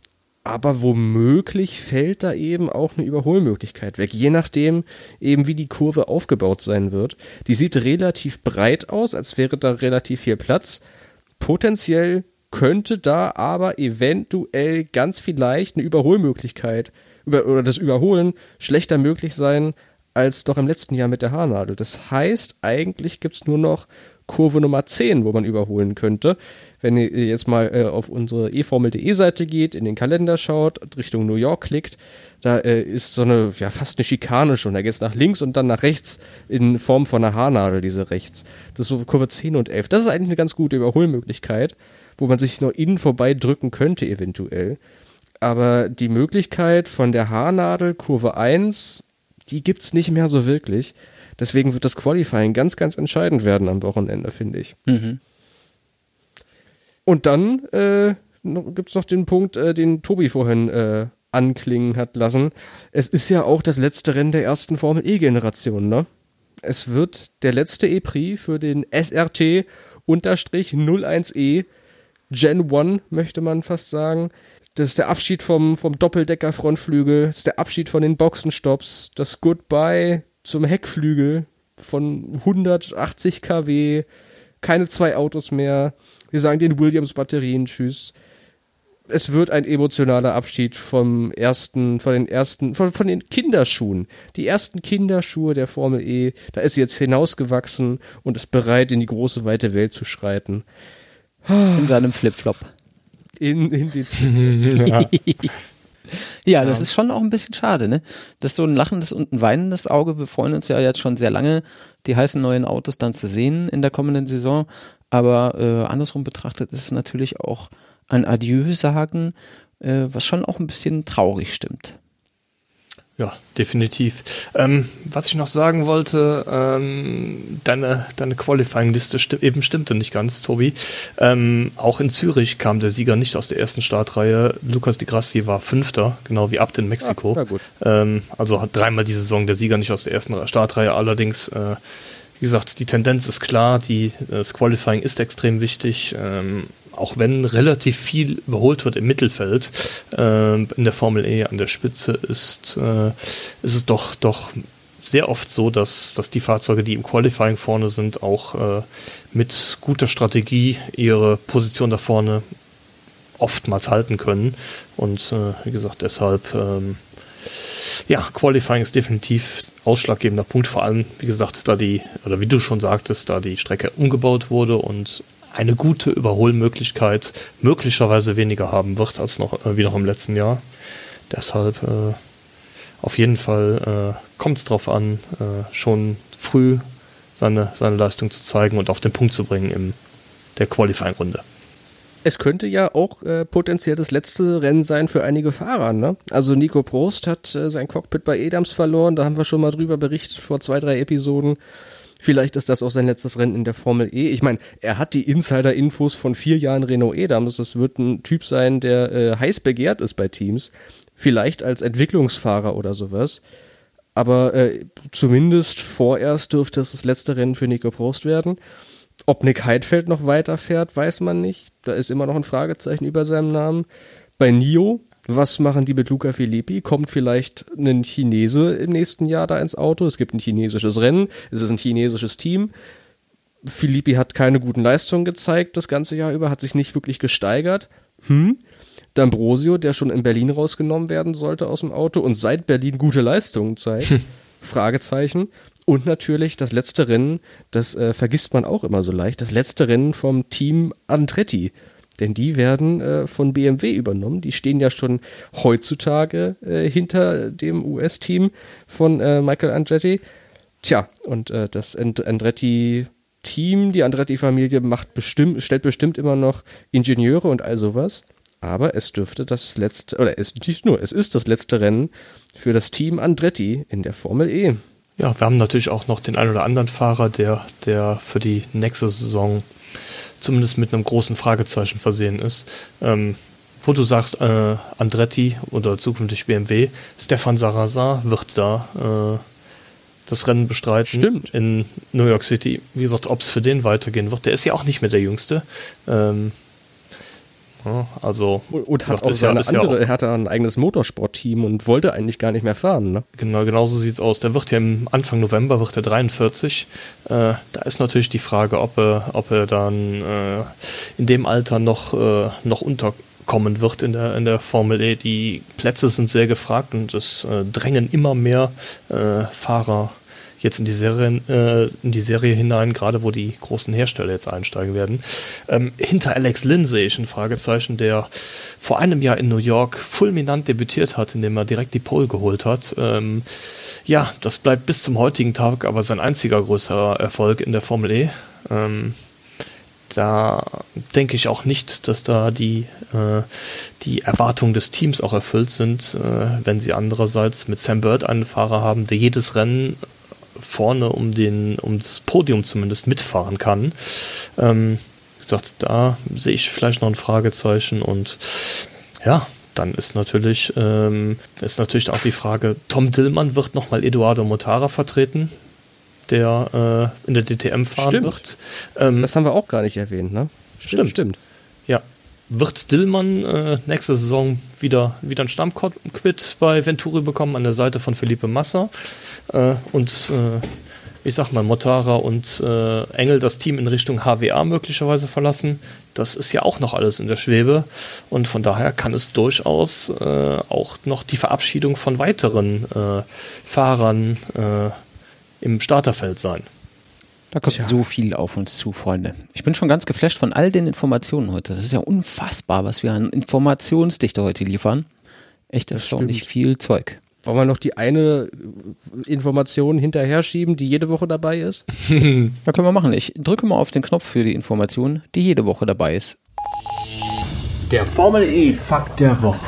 aber womöglich fällt da eben auch eine Überholmöglichkeit weg, je nachdem eben wie die Kurve aufgebaut sein wird. Die sieht relativ breit aus, als wäre da relativ viel Platz. Potenziell könnte da aber eventuell ganz vielleicht eine Überholmöglichkeit über, oder das Überholen schlechter möglich sein als doch im letzten Jahr mit der Haarnadel. Das heißt, eigentlich gibt es nur noch Kurve Nummer zehn, wo man überholen könnte. Wenn ihr jetzt mal äh, auf unsere e formel punkt de Seite geht, in den Kalender schaut, Richtung New York klickt, da äh, ist so eine, ja, fast eine Schikane schon. Da geht es nach links und dann nach rechts in Form von einer Haarnadel, diese rechts. Das ist so Kurve zehn und elf. Das ist eigentlich eine ganz gute Überholmöglichkeit, wo man sich noch innen vorbei drücken könnte eventuell. Aber die Möglichkeit von der Haarnadel, Kurve eins, die gibt's nicht mehr so wirklich. Deswegen wird das Qualifying ganz, ganz entscheidend werden am Wochenende, finde ich. Mhm. Und dann äh, gibt es noch den Punkt, äh, den Tobi vorhin äh, anklingen hat lassen. Es ist ja auch das letzte Rennen der ersten Formel-E-Generation, ne? Es wird der letzte E-Prix für den S R T null eins E Gen eins, möchte man fast sagen. Das ist der Abschied vom, vom Doppeldecker-Frontflügel, das ist der Abschied von den Boxenstopps, das Goodbye zum Heckflügel von hundertachtzig Kilowatt, keine zwei Autos mehr. Wir sagen den Williams-Batterien tschüss. Es wird ein emotionaler Abschied vom ersten, von den ersten, von, von den Kinderschuhen. Die ersten Kinderschuhe der Formel E. Da ist sie jetzt hinausgewachsen und ist bereit, in die große, weite Welt zu schreiten. In seinem Flipflop. In, in den ja. Ja, das ist schon auch ein bisschen schade, ne? Das ist so ein lachendes und ein weinendes Auge. Wir freuen uns ja jetzt schon sehr lange, die heißen neuen Autos dann zu sehen in der kommenden Saison. Aber äh, andersrum betrachtet ist es natürlich auch ein Adieu sagen, äh, was schon auch ein bisschen traurig stimmt. Ja, definitiv. Ähm, was ich noch sagen wollte, ähm, deine, deine Qualifying-Liste sti- eben stimmte nicht ganz, Tobi. Ähm, auch in Zürich kam der Sieger nicht aus der ersten Startreihe. Lucas Di Grassi war Fünfter, genau wie Abt in Mexiko. Ja, gut. Ähm, also hat dreimal die Saison der Sieger nicht aus der ersten Startreihe. Allerdings, äh, wie gesagt, die Tendenz ist klar, die, das Qualifying ist extrem wichtig. Ähm, auch wenn relativ viel überholt wird im Mittelfeld, äh, in der Formel E an der Spitze ist, äh, ist es doch, doch sehr oft so, dass, dass die Fahrzeuge, die im Qualifying vorne sind, auch äh, mit guter Strategie ihre Position da vorne oftmals halten können. Und äh, wie gesagt, deshalb, ähm, ja, Qualifying ist definitiv ausschlaggebender Punkt, vor allem, wie gesagt, da die, oder wie du schon sagtest, da die Strecke umgebaut wurde und eine gute Überholmöglichkeit möglicherweise weniger haben wird als noch äh, wie noch im letzten Jahr. Deshalb äh, auf jeden Fall äh, kommt es darauf an, äh, schon früh seine, seine Leistung zu zeigen und auf den Punkt zu bringen in der Qualifying-Runde. Es könnte ja auch äh, potenziell das letzte Rennen sein für einige Fahrer, ne? Also Nico Prost hat äh, sein Cockpit bei Edams verloren, da haben wir schon mal drüber berichtet vor zwei, drei Episoden. Vielleicht ist das auch sein letztes Rennen in der Formel E. Ich meine, er hat die Insider-Infos von vier Jahren Renault Edams. Das wird ein Typ sein, der äh, heiß begehrt ist bei Teams. Vielleicht als Entwicklungsfahrer oder sowas. Aber äh, zumindest vorerst dürfte es das letzte Rennen für Nico Prost werden. Ob Nick Heidfeld noch weiterfährt, weiß man nicht. Da ist immer noch ein Fragezeichen über seinem Namen. Bei N I O, was machen die mit Luca Filippi? Kommt vielleicht ein Chinese im nächsten Jahr da ins Auto? Es gibt ein chinesisches Rennen, es ist ein chinesisches Team. Filippi hat keine guten Leistungen gezeigt das ganze Jahr über, hat sich nicht wirklich gesteigert. Hm? D'Ambrosio, der schon in Berlin rausgenommen werden sollte aus dem Auto und seit Berlin gute Leistungen zeigt. Hm. Fragezeichen. Und natürlich das letzte Rennen, das äh, vergisst man auch immer so leicht, das letzte Rennen vom Team Andretti. Denn die werden äh, von B M W übernommen. Die stehen ja schon heutzutage äh, hinter dem U S-Team von äh, Michael Andretti. Tja, und äh, das And- Andretti-Team, die Andretti-Familie macht bestimmt, stellt bestimmt immer noch Ingenieure und all sowas. Aber es dürfte das letzte, oder es nicht nur, es ist das letzte Rennen für das Team Andretti in der Formel E. Ja, wir haben natürlich auch noch den einen oder anderen Fahrer, der, der für die nächste Saison zumindest mit einem großen Fragezeichen versehen ist. Ähm, wo du sagst, äh, Andretti oder zukünftig B M W, Stefan Sarrazin wird da äh, das Rennen bestreiten. Stimmt. In New York City. Wie gesagt, ob es für den weitergehen wird. Der ist ja auch nicht mehr der Jüngste. Ähm, ja, also und hat auch seine ja, andere, ja auch, er hatte ein eigenes Motorsportteam und wollte eigentlich gar nicht mehr fahren, ne? Genau, genauso sieht's aus. Der wird ja im Anfang November wird er dreiundvierzig. Äh, da ist natürlich die Frage, ob er, ob er dann äh, in dem Alter noch, äh, noch unterkommen wird in der, in der Formel E. Die Plätze sind sehr gefragt und es äh, drängen immer mehr äh, Fahrer jetzt in die Serie, äh, in die Serie hinein, gerade wo die großen Hersteller jetzt einsteigen werden. Ähm, hinter Alex Lynn sehe ich ein Fragezeichen, der vor einem Jahr in New York fulminant debütiert hat, indem er direkt die Pole geholt hat. Ähm, ja, das bleibt bis zum heutigen Tag aber sein einziger größerer Erfolg in der Formel E. Ähm, da denke ich auch nicht, dass da die, äh, die Erwartungen des Teams auch erfüllt sind, äh, wenn sie andererseits mit Sam Bird einen Fahrer haben, der jedes Rennen vorne um den, um das Podium zumindest mitfahren kann. Ähm, wie gesagt, da sehe ich vielleicht noch ein Fragezeichen und ja, dann ist natürlich, ähm, ist natürlich auch die Frage, Tom Dillmann wird nochmal Eduardo Mortara vertreten, der äh, in der D T M fahren Stimmt. wird. Ähm, Das haben wir auch gar nicht erwähnt, ne? Stimmt. Stimmt. Ja. Wird Dillmann äh, nächste Saison wieder, wieder einen Stammquit bei Venturi bekommen an der Seite von Felipe Massa äh, und äh, ich sag mal Mortara und äh, Engel das Team in Richtung H W A möglicherweise verlassen. Das ist ja auch noch alles in der Schwebe und von daher kann es durchaus äh, auch noch die Verabschiedung von weiteren äh, Fahrern äh, im Starterfeld sein. Da kommt Tja. so viel auf uns zu, Freunde. Ich bin schon ganz geflasht von all den Informationen heute. Das ist ja unfassbar, was wir an Informationsdichte heute liefern. Echt erstaunlich stimmt. viel Zeug. Wollen wir noch die eine Information hinterher schieben, die jede Woche dabei ist? Da können wir machen. Ich drücke mal auf den Knopf für die Information, die jede Woche dabei ist. Der Formel E Fakt der Woche.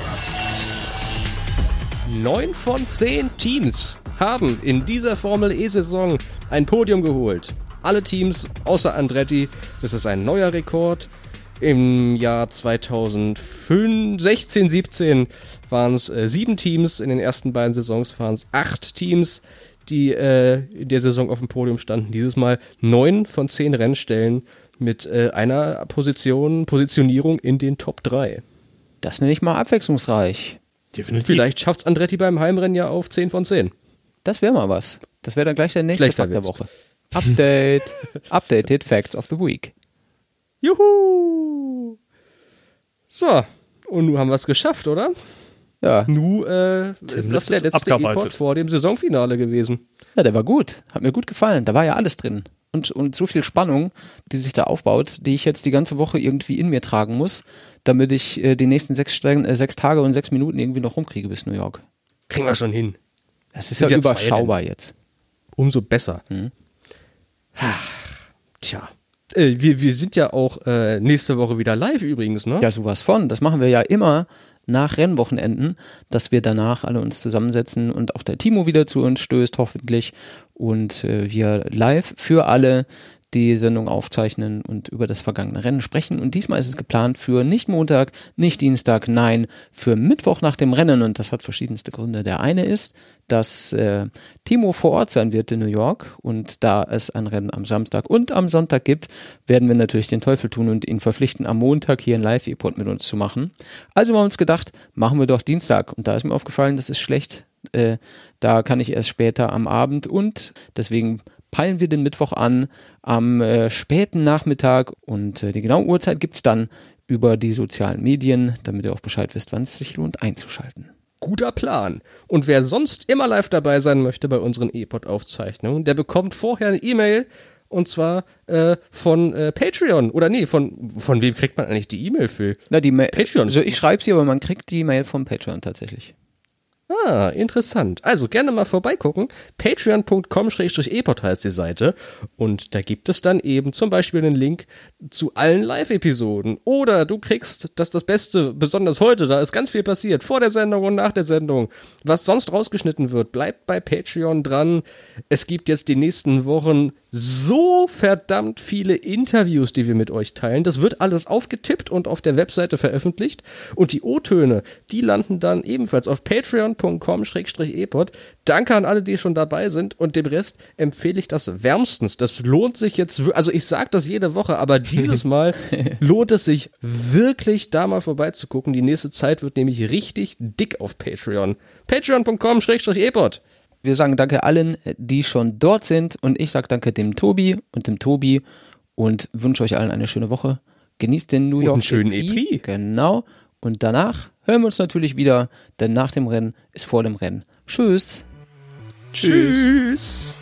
Neun von zehn Teams haben in dieser Formel E-Saison ein Podium geholt. Alle Teams außer Andretti. Das ist ein neuer Rekord. Im Jahr zweitausendsechzehn siebzehn waren es äh, sieben Teams. In den ersten beiden Saisons waren es acht Teams, die äh, in der Saison auf dem Podium standen. Dieses Mal neun von zehn Rennstellen mit äh, einer Position, Positionierung in den Top drei. Das nenne ich mal abwechslungsreich. Definitiv. Vielleicht schafft's Andretti beim Heimrennen ja auf zehn von zehn. Das wäre mal was. Das wäre dann gleich der nächste Schlechter Fakt der Witz. Woche. Update. Updated Facts of the Week. Juhu! So, und nun haben wir es geschafft, oder? Ja. Nu äh, ist das der letzte abgearbeitet. E-Pod vor dem Saisonfinale gewesen. Ja, der war gut. Hat mir gut gefallen. Da war ja alles drin. Und, und so viel Spannung, die sich da aufbaut, die ich jetzt die ganze Woche irgendwie in mir tragen muss, damit ich äh, die nächsten sechs, Stellen, äh, sechs Tage und sechs Minuten irgendwie noch rumkriege bis New York. Kriegen wir schon hin. Das ist Sind ja ja zwei überschaubar jetzt. Umso besser. Mhm. Tja. Äh, wir, wir sind ja auch äh, nächste Woche wieder live übrigens, ne? Ja, sowas von. Das machen wir ja immer nach Rennwochenenden, dass wir danach alle uns zusammensetzen und auch der Timo wieder zu uns stößt, hoffentlich. Und äh, wir live für alle die Sendung aufzeichnen und über das vergangene Rennen sprechen. Und diesmal ist es geplant für nicht Montag, nicht Dienstag, nein, für Mittwoch nach dem Rennen. Und das hat verschiedenste Gründe. Der eine ist, dass äh, Timo vor Ort sein wird in New York. Und da es ein Rennen am Samstag und am Sonntag gibt, werden wir natürlich den Teufel tun und ihn verpflichten, am Montag hier ein Live-E-Pod mit uns zu machen. Also haben wir uns gedacht, machen wir doch Dienstag. Und da ist mir aufgefallen, das ist schlecht. Äh, da kann ich erst später am Abend und deswegen peilen wir den Mittwoch an am äh, späten Nachmittag und äh, die genaue Uhrzeit gibt's dann über die sozialen Medien, damit ihr auch Bescheid wisst, wann es sich lohnt einzuschalten. Guter Plan. Und wer sonst immer live dabei sein möchte bei unseren E-Pod-Aufzeichnungen, der bekommt vorher eine E-Mail und zwar äh, von äh, Patreon. Oder nee, von von wem kriegt man eigentlich die E-Mail, Phil? Na, die Ma- Patreon. Also ich schreibe sie, aber man kriegt die Mail vom Patreon tatsächlich. Ah, interessant. Also gerne mal vorbeigucken. patreon punkt com schrägstrich e pod heißt die Seite. Und da gibt es dann eben zum Beispiel einen Link zu allen Live-Episoden. Oder du kriegst, das ist das Beste, besonders heute, da ist ganz viel passiert, vor der Sendung und nach der Sendung. Was sonst rausgeschnitten wird, bleibt bei Patreon dran. Es gibt jetzt die nächsten Wochen so verdammt viele Interviews, die wir mit euch teilen. Das wird alles aufgetippt und auf der Webseite veröffentlicht. Und die O-Töne, die landen dann ebenfalls auf patreon punkt com schrägstrich e pod. Danke an alle, die schon dabei sind. Und dem Rest empfehle ich das wärmstens. Das lohnt sich jetzt, wir- also ich sage das jede Woche, aber dieses Mal lohnt es sich wirklich, da mal vorbeizugucken. Die nächste Zeit wird nämlich richtig dick auf Patreon. patreon punkt com schrägstrich e pod. Wir sagen danke allen, die schon dort sind und ich sage danke dem Tobi und dem Tobi und wünsche euch allen eine schöne Woche. Genießt den New York einen schönen E P. E P. Genau. Und danach hören wir uns natürlich wieder, denn nach dem Rennen ist vor dem Rennen. Tschüss. Tschüss.